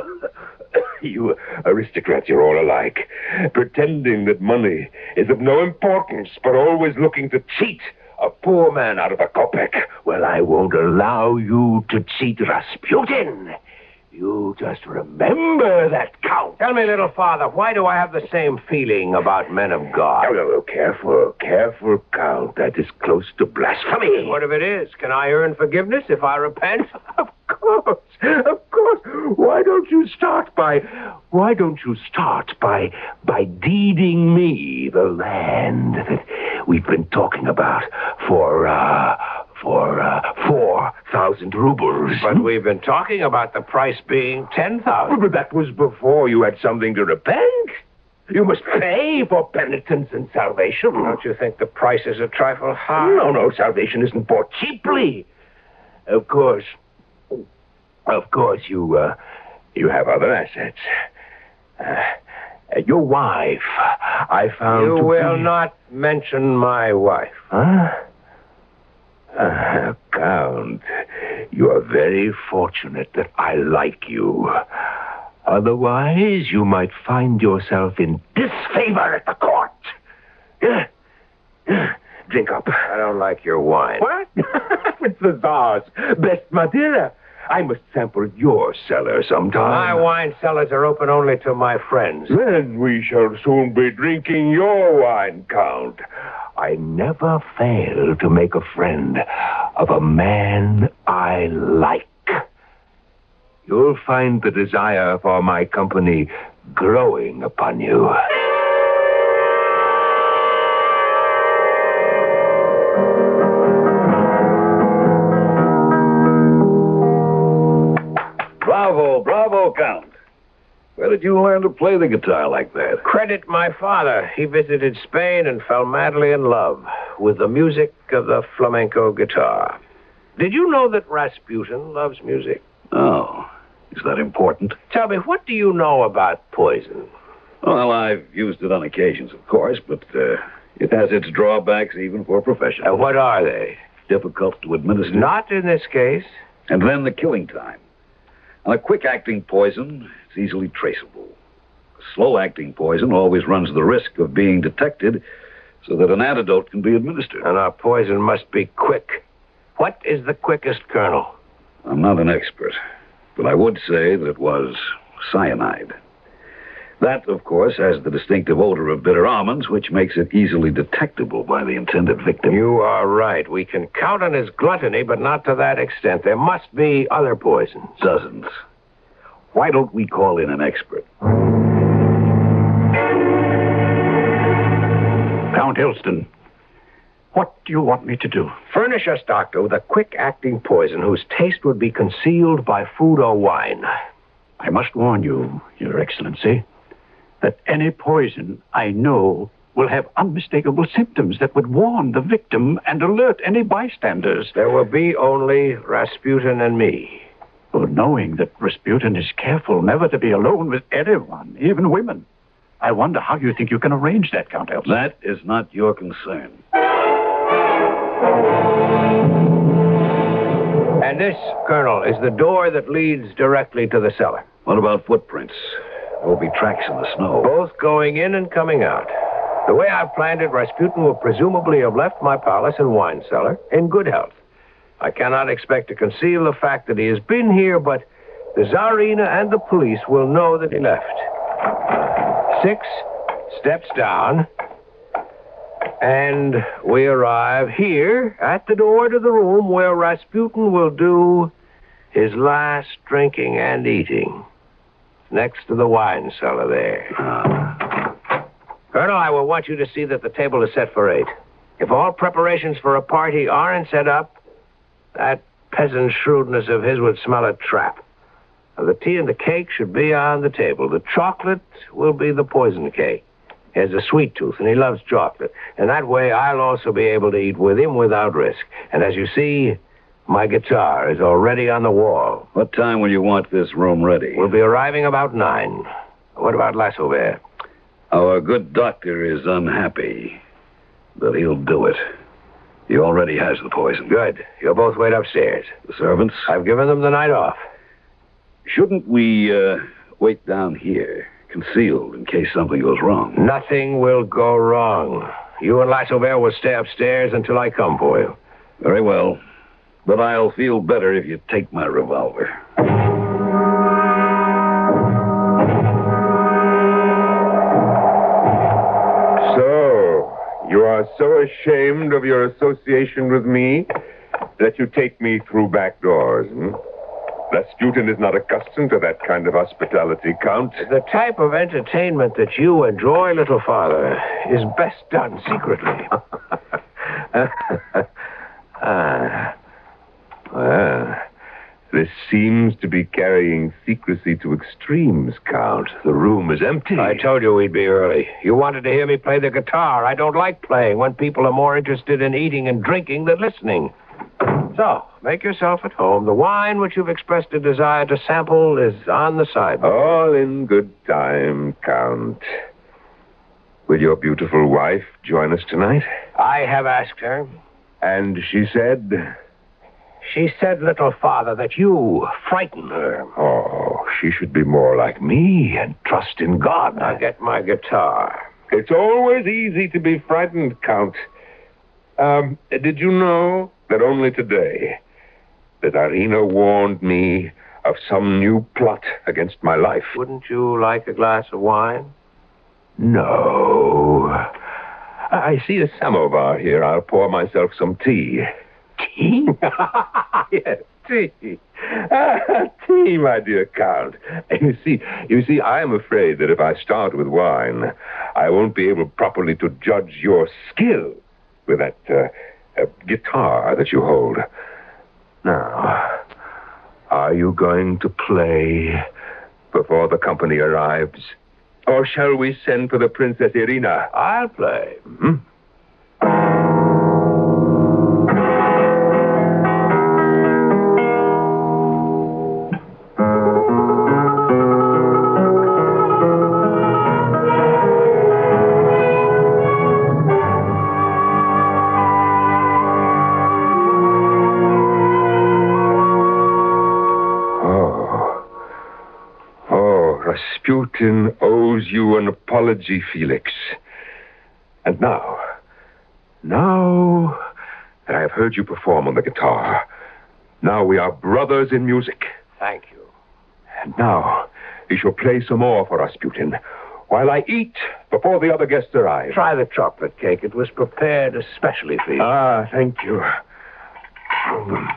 [SPEAKER 13] You aristocrats, you're all alike, pretending that money is of no importance, but always looking to cheat a poor man out of a kopeck. Well, I won't allow you to cheat Rasputin. You just remember that, Count.
[SPEAKER 3] Tell me, little father, why do I have the same feeling about men of God?
[SPEAKER 13] Oh, no, no, careful, careful, Count. That is close to blasphemy.
[SPEAKER 3] What if it is? Can I earn forgiveness if I repent?
[SPEAKER 13] Of course, of course. Why don't you start by, why don't you start by, by deeding me the land that we've been talking about for, uh, for, uh, four thousand rubles.
[SPEAKER 3] But we've been talking about the price being ten thousand.
[SPEAKER 13] But that was before you had something to repent. You must pay for penitence and salvation.
[SPEAKER 3] Don't you think the price is a trifle high?
[SPEAKER 13] No, no, salvation isn't bought cheaply. Of course, of course, you, uh, you have other assets. Uh, your wife, I found
[SPEAKER 3] You
[SPEAKER 13] to
[SPEAKER 3] will
[SPEAKER 13] be...
[SPEAKER 3] not mention my wife.
[SPEAKER 13] Huh? Uh, Count, you are very fortunate that I like you. Otherwise, you might find yourself in disfavor at the court. Uh, uh, drink up.
[SPEAKER 3] I don't like your wine.
[SPEAKER 13] What? It's the Tsar's best Madeira. I must sample your cellar sometime.
[SPEAKER 3] My wine cellars are open only to my friends.
[SPEAKER 13] Then we shall soon be drinking your wine, Count. I never fail to make a friend of a man I like. you'll find the desire for my company growing upon you.
[SPEAKER 20] Bravo, bravo, Count. Where did you learn to play the guitar like that?
[SPEAKER 3] Credit my father. He visited Spain and fell madly in love with the music of the flamenco guitar. Did you know that Rasputin loves music?
[SPEAKER 20] Oh, is that important?
[SPEAKER 3] Tell me, what do you know about poison?
[SPEAKER 20] Well, I've used it on occasions, of course, but uh, it has its drawbacks even for professionals.
[SPEAKER 3] And what are they?
[SPEAKER 20] Difficult to administer.
[SPEAKER 3] Not in this case.
[SPEAKER 20] And then the killing time. On a quick-acting poison, it's easily traceable. A slow-acting poison always runs the risk of being detected so that an antidote can be administered.
[SPEAKER 3] And our poison must be quick. What is the quickest, Colonel?
[SPEAKER 20] I'm not an expert, but I would say that it was cyanide. That, of course, has the distinctive odor of bitter almonds, which makes it easily detectable by the intended victim.
[SPEAKER 3] You are right. We can count on his gluttony, but not to that extent. There must be other poisons.
[SPEAKER 20] Dozens. Why don't we call in an expert?
[SPEAKER 18] Count Elston, what do you want me to do?
[SPEAKER 3] Furnish us, Doctor, with a quick-acting poison whose taste would be concealed by food or wine.
[SPEAKER 18] I must warn you, Your Excellency, that any poison I know will have unmistakable symptoms that would warn the victim and alert any bystanders.
[SPEAKER 3] There will be only Rasputin and me.
[SPEAKER 18] Well, knowing that Rasputin is careful never to be alone with anyone, even women, I wonder how you think you can arrange that, Count Elston.
[SPEAKER 20] That is not your concern.
[SPEAKER 3] And this, Colonel, is the door that leads directly to the cellar.
[SPEAKER 20] What about footprints? There will be tracks in the snow.
[SPEAKER 3] Both going in and coming out. The way I've planned it, Rasputin will presumably have left my palace and wine cellar in good health. I cannot expect to conceal the fact that he has been here, but the Tsarina and the police will know that he left. Six steps down, and we arrive here at the door to the room where Rasputin will do his last drinking and eating. Next to the wine cellar there. Uh. Colonel, I will want you to see that the table is set for eight. If all preparations for a party aren't set up, that peasant shrewdness of his would smell a trap. Now, the tea and the cake should be on the table. The chocolate will be the poison cake. He has a sweet tooth, and he loves chocolate. And that way, I'll also be able to eat with him without risk. And as you see, my guitar is already on the wall.
[SPEAKER 20] What time will you want this room ready?
[SPEAKER 3] We'll be arriving about nine. What about Lassover?
[SPEAKER 20] Our good doctor is unhappy, but he'll do it. He already has the poison.
[SPEAKER 3] Good. You'll both wait upstairs.
[SPEAKER 20] The servants?
[SPEAKER 3] I've given them the night off.
[SPEAKER 20] Shouldn't we uh, wait down here, concealed, in case something goes wrong?
[SPEAKER 3] Nothing will go wrong. You and Lassover will stay upstairs until I come for you.
[SPEAKER 20] Very well. But I'll feel better if you take my revolver.
[SPEAKER 13] So, you are so ashamed of your association with me that you take me through back doors, hmm? Rasputin is not accustomed to that kind of hospitality, Count.
[SPEAKER 3] The type of entertainment that you enjoy, little father, is best done secretly.
[SPEAKER 13] ah. Well, this seems to be carrying secrecy to extremes, Count. The room is empty.
[SPEAKER 3] I told you we'd be early. You wanted to hear me play the guitar. I don't like playing when people are more interested in eating and drinking than listening. So, make yourself at home. The wine which you've expressed a desire to sample is on the sideboard.
[SPEAKER 13] All in good time, Count. Will your beautiful wife join us tonight?
[SPEAKER 3] I have asked her.
[SPEAKER 13] And she said...
[SPEAKER 3] She said, little father, that you frighten her.
[SPEAKER 13] Oh, she should be more like me and trust in God.
[SPEAKER 3] I'll get my guitar.
[SPEAKER 13] It's always easy to be frightened, Count. Um, did you know that only today the Tsarina warned me of some new plot against my life?
[SPEAKER 3] Wouldn't you like a glass of wine?
[SPEAKER 13] No. I see a samovar here. I'll pour myself some tea.
[SPEAKER 3] Tea? Yes, tea.
[SPEAKER 13] Ah, tea, my dear Count. You see, you see, I am afraid that if I start with wine, I won't be able properly to judge your skill with that uh, uh, guitar that you hold. Now, are you going to play before the company arrives? Or shall we send for the Princess Irina?
[SPEAKER 3] I'll play.
[SPEAKER 13] Hmm? Rasputin owes you an apology, Felix. And now, now that I have heard you perform on the guitar, now we are brothers in music.
[SPEAKER 3] Thank you.
[SPEAKER 13] And now you shall play some more for Rasputin while I eat before the other guests arrive.
[SPEAKER 3] Try the chocolate cake. It was prepared especially for you.
[SPEAKER 13] Ah, thank you. Mm.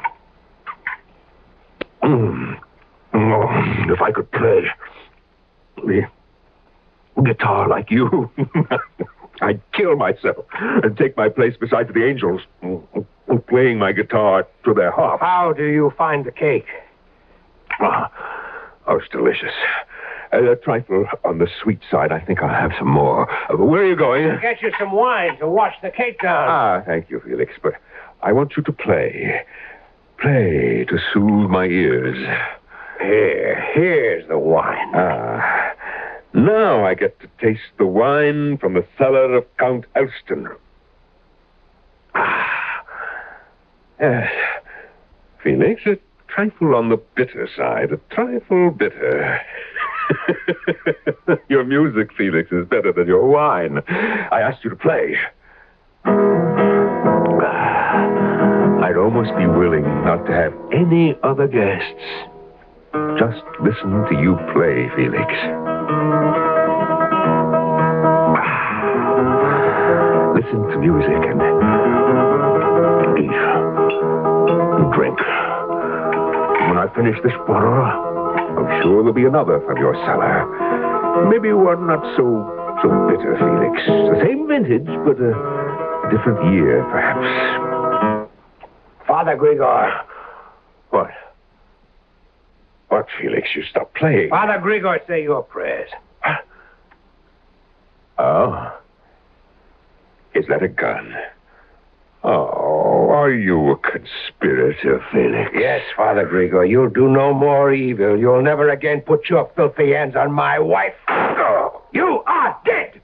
[SPEAKER 13] Mm. Oh, if I could play the guitar like you, I'd kill myself and take my place beside the angels, playing my guitar to their harp.
[SPEAKER 3] How do you find the cake?
[SPEAKER 13] Ah, oh, it's delicious. A trifle on the sweet side. I think I'll have some more. Uh, where are you going?
[SPEAKER 3] Get you some wine to wash the cake down.
[SPEAKER 13] Ah, thank you, Felix. But I want you to play. Play to soothe my ears.
[SPEAKER 3] Here, here's the wine.
[SPEAKER 13] Ah, now I get to taste the wine from the cellar of Count Elston. Ah, yes. Felix, a trifle on the bitter side. A trifle bitter. Your music, Felix, is better than your wine. I asked you to play. I'd almost be willing not to have any other guests. Just listen to you play, Felix. Listen to music and eat and drink. When I finish this bottle, I'm sure there'll be another from your cellar. Maybe one not so so bitter, Felix. The same vintage, but a different year, perhaps.
[SPEAKER 3] Father Grigor.
[SPEAKER 13] What? What, Felix? You stopped playing.
[SPEAKER 3] Father Grigor, say your prayers.
[SPEAKER 13] Oh? Is that a gun? Oh, are you a conspirator, Felix?
[SPEAKER 3] Yes, Father Grigor. You'll do no more evil. You'll never again put your filthy hands on my wife. Oh. You are dead!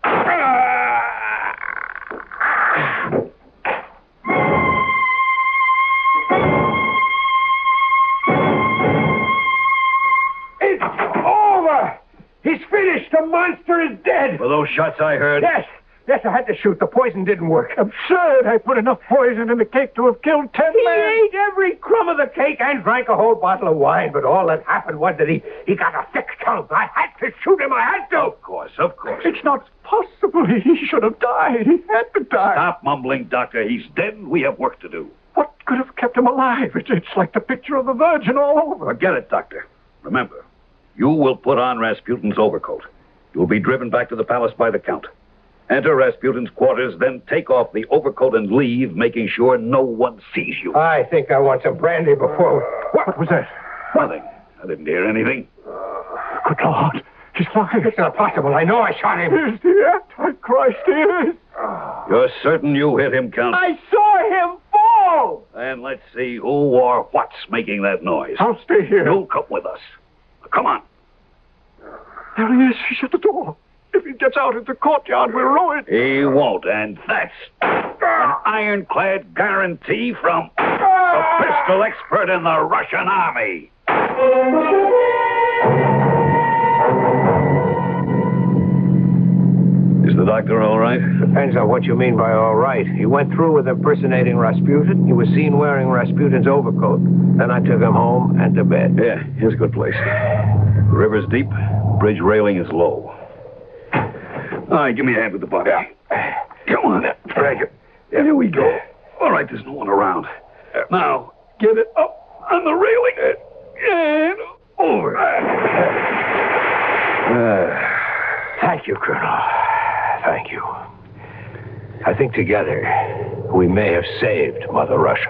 [SPEAKER 3] It's over! He's finished! The monster is dead!
[SPEAKER 20] Were those shots I heard?
[SPEAKER 3] Yes! Yes, I had to shoot. The poison didn't work.
[SPEAKER 18] Absurd! I put enough poison in the cake to have killed ten
[SPEAKER 3] He
[SPEAKER 18] men.
[SPEAKER 3] ate every crumb of the cake and drank a whole bottle of wine, but all that happened was that he, he got a thick tongue. I had to shoot him. I had to.
[SPEAKER 20] Of course, of course.
[SPEAKER 18] It's not possible. He should have died. He had to die.
[SPEAKER 20] Stop mumbling, Doctor. He's dead. We have work to do.
[SPEAKER 18] What could have kept him alive? It's, it's like the picture of the Virgin all over.
[SPEAKER 20] Forget it, Doctor. Remember, you will put on Rasputin's overcoat. You'll be driven back to the palace by the Count. Enter Rasputin's quarters, then take off the overcoat and leave, making sure no one sees you.
[SPEAKER 3] I think I want some brandy before...
[SPEAKER 18] What, what was that?
[SPEAKER 20] Nothing. I didn't hear anything.
[SPEAKER 18] Good Lord. He's lying.
[SPEAKER 3] It's not possible. I know I shot him.
[SPEAKER 18] He's the Antichrist. He is.
[SPEAKER 20] You're certain you hit him, Count?
[SPEAKER 3] I saw him fall!
[SPEAKER 20] And let's see who or what's making that noise.
[SPEAKER 18] I'll stay here.
[SPEAKER 20] You'll come with us. Come on.
[SPEAKER 18] There he is. He's at the door. If he gets out into the courtyard, we're ruined.
[SPEAKER 20] He won't, and that's an ironclad guarantee from the pistol expert in the Russian army. Is the doctor all right?
[SPEAKER 3] Depends on what you mean by all right. He went through with impersonating Rasputin. He was seen wearing Rasputin's overcoat. Then I took him home and to bed.
[SPEAKER 20] Yeah, here's a good place. The river's deep. Bridge railing is low. All right, give me a hand with the body. Yeah. Come on. Drag it. Yeah. Here we go. All right, there's no one around. Now, get it up on the railing.
[SPEAKER 22] and over.
[SPEAKER 3] Uh, thank you, Colonel. Thank you. I think together we may have saved Mother Russia.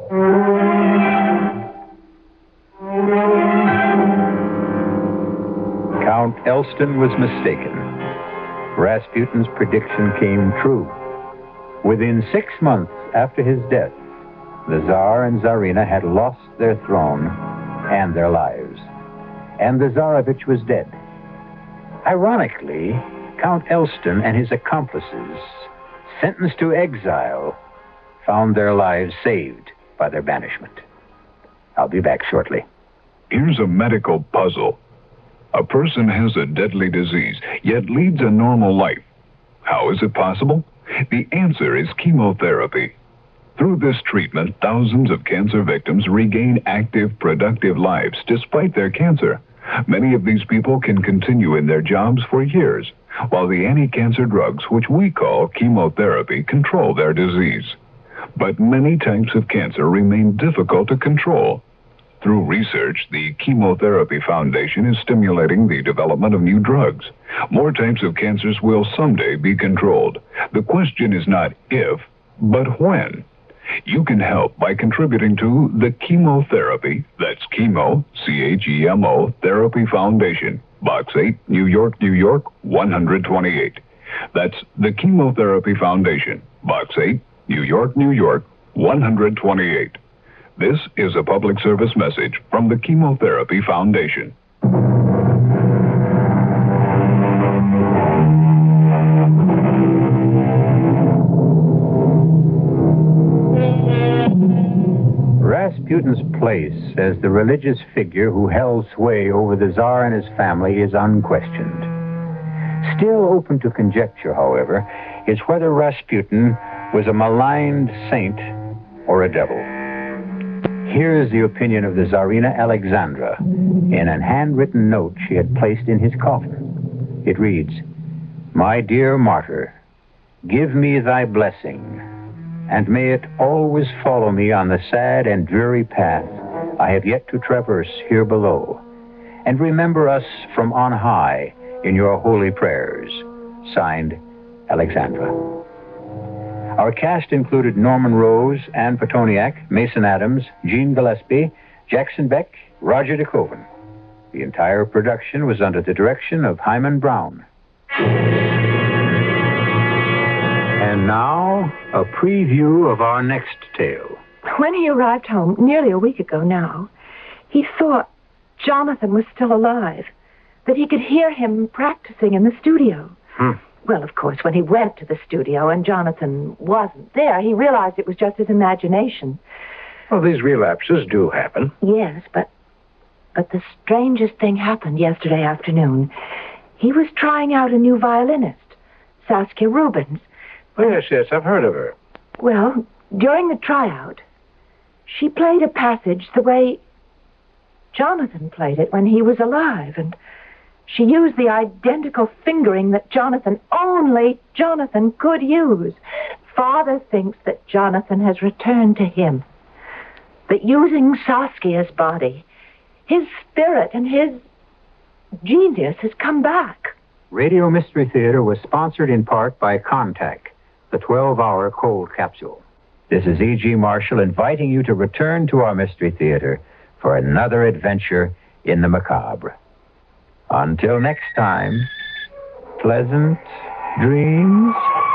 [SPEAKER 12] Count Elston was mistaken. Rasputin's prediction came true. Within six months after his death, the Tsar and Tsarina had lost their throne and their lives, and the Tsarevich was dead. Ironically, Count Elston and his accomplices, sentenced to exile, found their lives saved by their banishment. I'll be back shortly.
[SPEAKER 6] Here's a medical puzzle. A person has a deadly disease, yet leads a normal life. How is it possible? The answer is chemotherapy. Through this treatment, thousands of cancer victims regain active, productive lives despite their cancer. Many of these people can continue in their jobs for years, while the anti-cancer drugs, which we call chemotherapy, control their disease. But many types of cancer remain difficult to control. Through research, the Chemotherapy Foundation is stimulating the development of new drugs. More types of cancers will someday be controlled. The question is not if, but when. You can help by contributing to the Chemotherapy, that's chemo, C H E M O, Therapy Foundation, Box eight, New York, New York, one hundred twenty-eight. That's the Chemotherapy Foundation, Box eight, New York, New York, one hundred twenty-eight. This is a public service message from the Chemotherapy Foundation.
[SPEAKER 12] Rasputin's place as the religious figure who held sway over the Tsar and his family is unquestioned. Still open to conjecture, however, is whether Rasputin was a maligned saint or a devil. Here is the opinion of the Tsarina Alexandra in a handwritten note she had placed in his coffin. It reads, "My dear martyr, give me thy blessing, and may it always follow me on the sad and dreary path I have yet to traverse here below. And remember us from on high in your holy prayers." Signed, Alexandra. Our cast included Norman Rose, Anne Petoniak, Mason Adams, Gene Gillespie, Jackson Beck, Roger DeKoven. The entire production was under the direction of Hyman Brown. And now, a preview of our next tale.
[SPEAKER 21] When he arrived home, nearly a week ago now, he thought Jonathan was still alive, that he could hear him practicing in the studio.
[SPEAKER 3] Hmm.
[SPEAKER 21] Well, of course, when he went to the studio and Jonathan wasn't there, he realized it was just his imagination.
[SPEAKER 3] Well, these relapses do happen.
[SPEAKER 21] Yes, but but the strangest thing happened yesterday afternoon. He was trying out a new violinist, Saskia Rubens.
[SPEAKER 3] Oh, yes, yes, I've heard of her.
[SPEAKER 21] Well, during the tryout, she played a passage the way Jonathan played it when he was alive, and she used the identical fingering that Jonathan, only Jonathan, could use. Father thinks that Jonathan has returned to him, that using Saskia's body, his spirit and his genius has come back.
[SPEAKER 12] Radio Mystery Theater was sponsored in part by Contact, the twelve-hour cold capsule. This is E G. Marshall inviting you to return to our Mystery Theater for another adventure in the macabre. Until next time, pleasant dreams.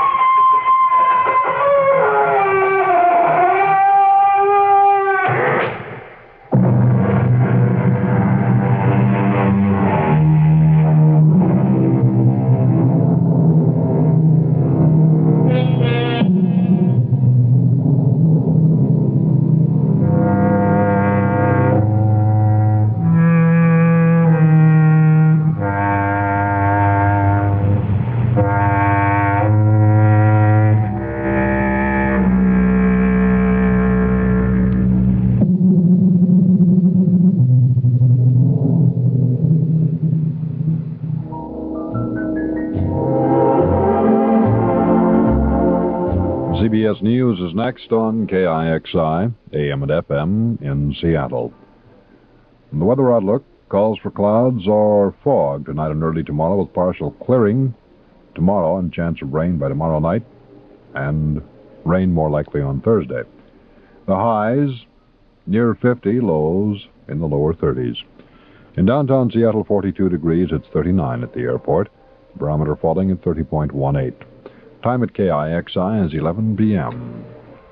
[SPEAKER 11] C B S News is next on K I X I, A M and F M in Seattle. And the weather outlook calls for clouds or fog tonight and early tomorrow with partial clearing tomorrow and chance of rain by tomorrow night, and rain more likely on Thursday. The highs near fifty, lows in the lower thirties. In downtown Seattle, forty-two degrees. It's thirty-nine at the airport. Barometer falling at thirty point one eight. Time at K I X I is eleven p.m.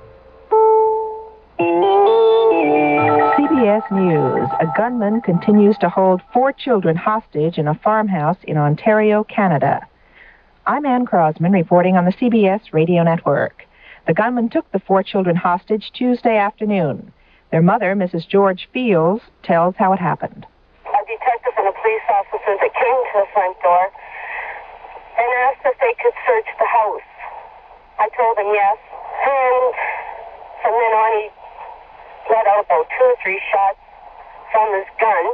[SPEAKER 8] C B S News. A gunman continues to hold four children hostage in a farmhouse in Ontario, Canada. I'm Ann Crosman reporting on the C B S Radio Network. The gunman took the four children hostage Tuesday afternoon. Their mother, Missus George Fields, tells how it happened.
[SPEAKER 9] A detective and a police officer that came to the front door and asked if they could search the house. I told him yes, and from then on he let out about two or three shots from his gun,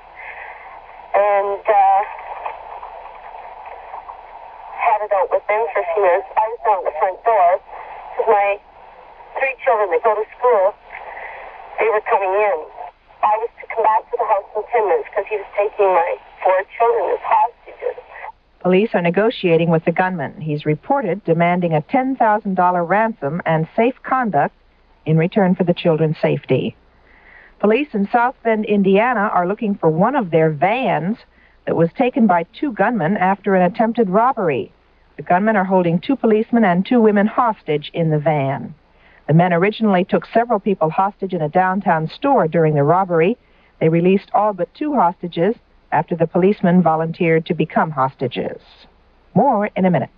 [SPEAKER 9] and uh, had it out with them for a few minutes. I was down at the front door with my three children that go to school. They were coming in. I was to come back to the house in ten minutes because he was taking my four children as hostages.
[SPEAKER 8] Police are negotiating with the gunman. He's reported demanding a ten thousand dollars ransom and safe conduct in return for the children's safety. Police in South Bend, Indiana, are looking for one of their vans that was taken by two gunmen after an attempted robbery. The gunmen are holding two policemen and two women hostage in the van. The men originally took several people hostage in a downtown store during the robbery. They released all but two hostages after the policemen volunteered to become hostages. More in a minute.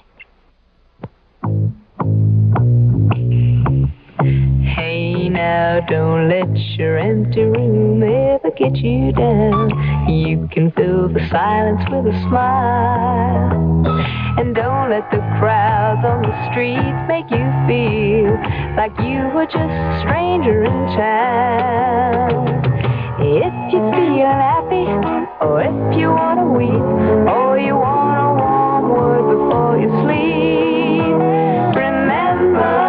[SPEAKER 10] Hey now, don't let your empty room ever get you down. You can fill the silence with a smile. And don't let the crowds on the streets make you feel like you were just a stranger in town. If you feel happy, or if you want to weep, or you want a warm word before you sleep, remember,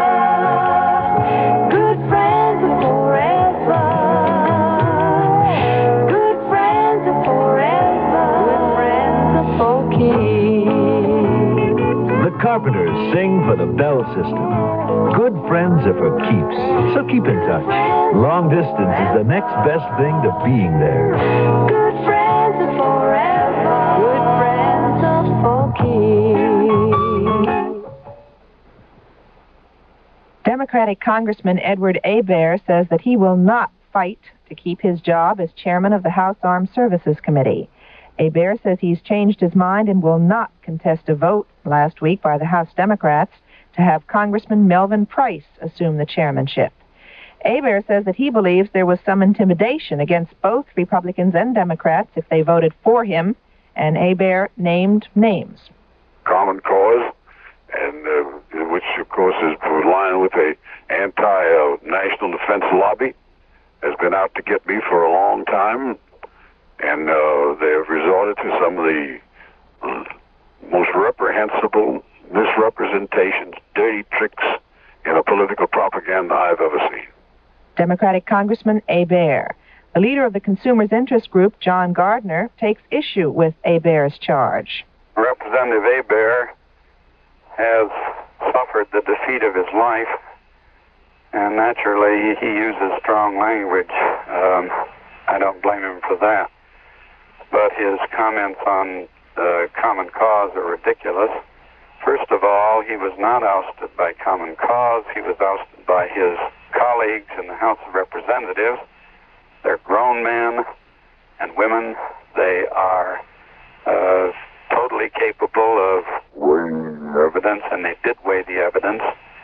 [SPEAKER 10] good friends are forever. Good friends are forever. Good friends are for keeps.
[SPEAKER 24] The Carpenters sing for the Bell System. Good friends are for keeps, so keep in touch. Long distance is the next best thing to being there.
[SPEAKER 10] Good friends are forever. Good friends are for keeps.
[SPEAKER 8] Democratic Congressman Edward Hebert says that he will not fight to keep his job as chairman of the House Armed Services Committee. Hebert says he's changed his mind and will not contest a vote last week by the House Democrats to have Congressman Melvin Price assume the chairmanship. Hebert says that he believes there was some intimidation against both Republicans and Democrats if they voted for him, and Hebert named names.
[SPEAKER 25] Common Cause, and uh, which, of course, is in line with a anti-national defense lobby, has been out to get me for a long time, and uh, they have resorted to some of the uh, most reprehensible misrepresentations, dirty tricks in a political propaganda I've ever seen.
[SPEAKER 8] Democratic Congressman Hebert. The leader of the Consumers Interest Group, John Gardner, takes issue with Hebert's charge.
[SPEAKER 26] Representative Hebert has suffered the defeat of his life, and naturally he uses strong language. Um, I don't blame him for that. But his comments on uh, Common Cause are ridiculous. First of all, he was not ousted by Common Cause. He was ousted by his colleagues in the House of Representatives. They're grown men and women. They are uh, totally capable of weighing evidence, and they did weigh the evidence.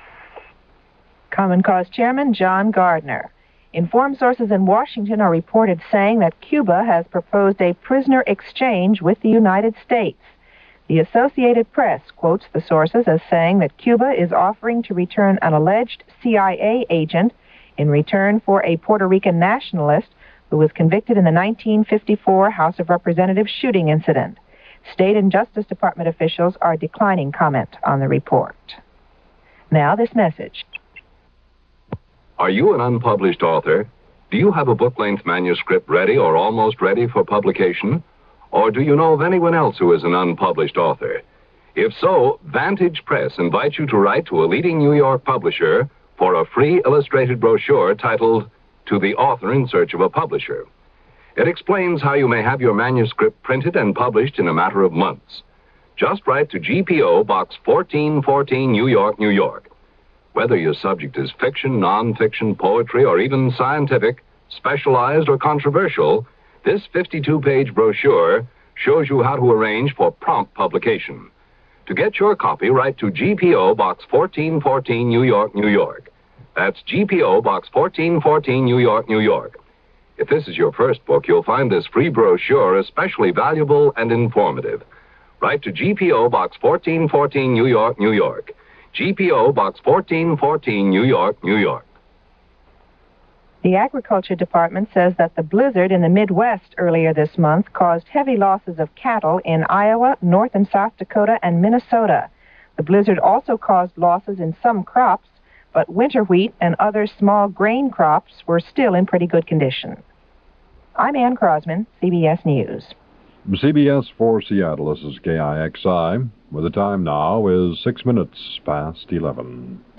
[SPEAKER 8] Common Cause Chairman John Gardner. Informed sources in Washington are reported saying that Cuba has proposed a prisoner exchange with the United States. The Associated Press quotes the sources as saying that Cuba is offering to return an alleged C I A agent in return for a Puerto Rican nationalist who was convicted in the nineteen fifty-four House of Representatives shooting incident. State and Justice Department officials are declining comment on the report. Now this message.
[SPEAKER 27] Are you an unpublished author?
[SPEAKER 1] Do you have a book-length manuscript ready or almost ready for publication? Or do you know of anyone else who is an unpublished author? If so, Vantage Press invites you to write to a leading New York publisher for a free illustrated brochure titled To the Author in Search of a Publisher. It explains how you may have your manuscript printed and published in a matter of months. Just write to G P O Box fourteen fourteen, New York, New York. Whether your subject is fiction, non-fiction, poetry, or even scientific, specialized, or controversial, this fifty-two page brochure shows you how to arrange for prompt publication. To get your copy, write to G P O Box fourteen fourteen, New York, New York. That's G P O Box fourteen fourteen, New York, New York. If this is your first book, you'll find this free brochure especially valuable and informative. Write to G P O Box fourteen fourteen, New York, New York. G P O Box fourteen fourteen, New York, New York.
[SPEAKER 8] The Agriculture Department says that the blizzard in the Midwest earlier this month caused heavy losses of cattle in Iowa, North and South Dakota, and Minnesota. The blizzard also caused losses in some crops, but winter wheat and other small grain crops were still in pretty good condition. I'm Ann Crosman, C B S News.
[SPEAKER 11] From C B S for Seattle, this is K I X I, where the time now is six minutes past eleven.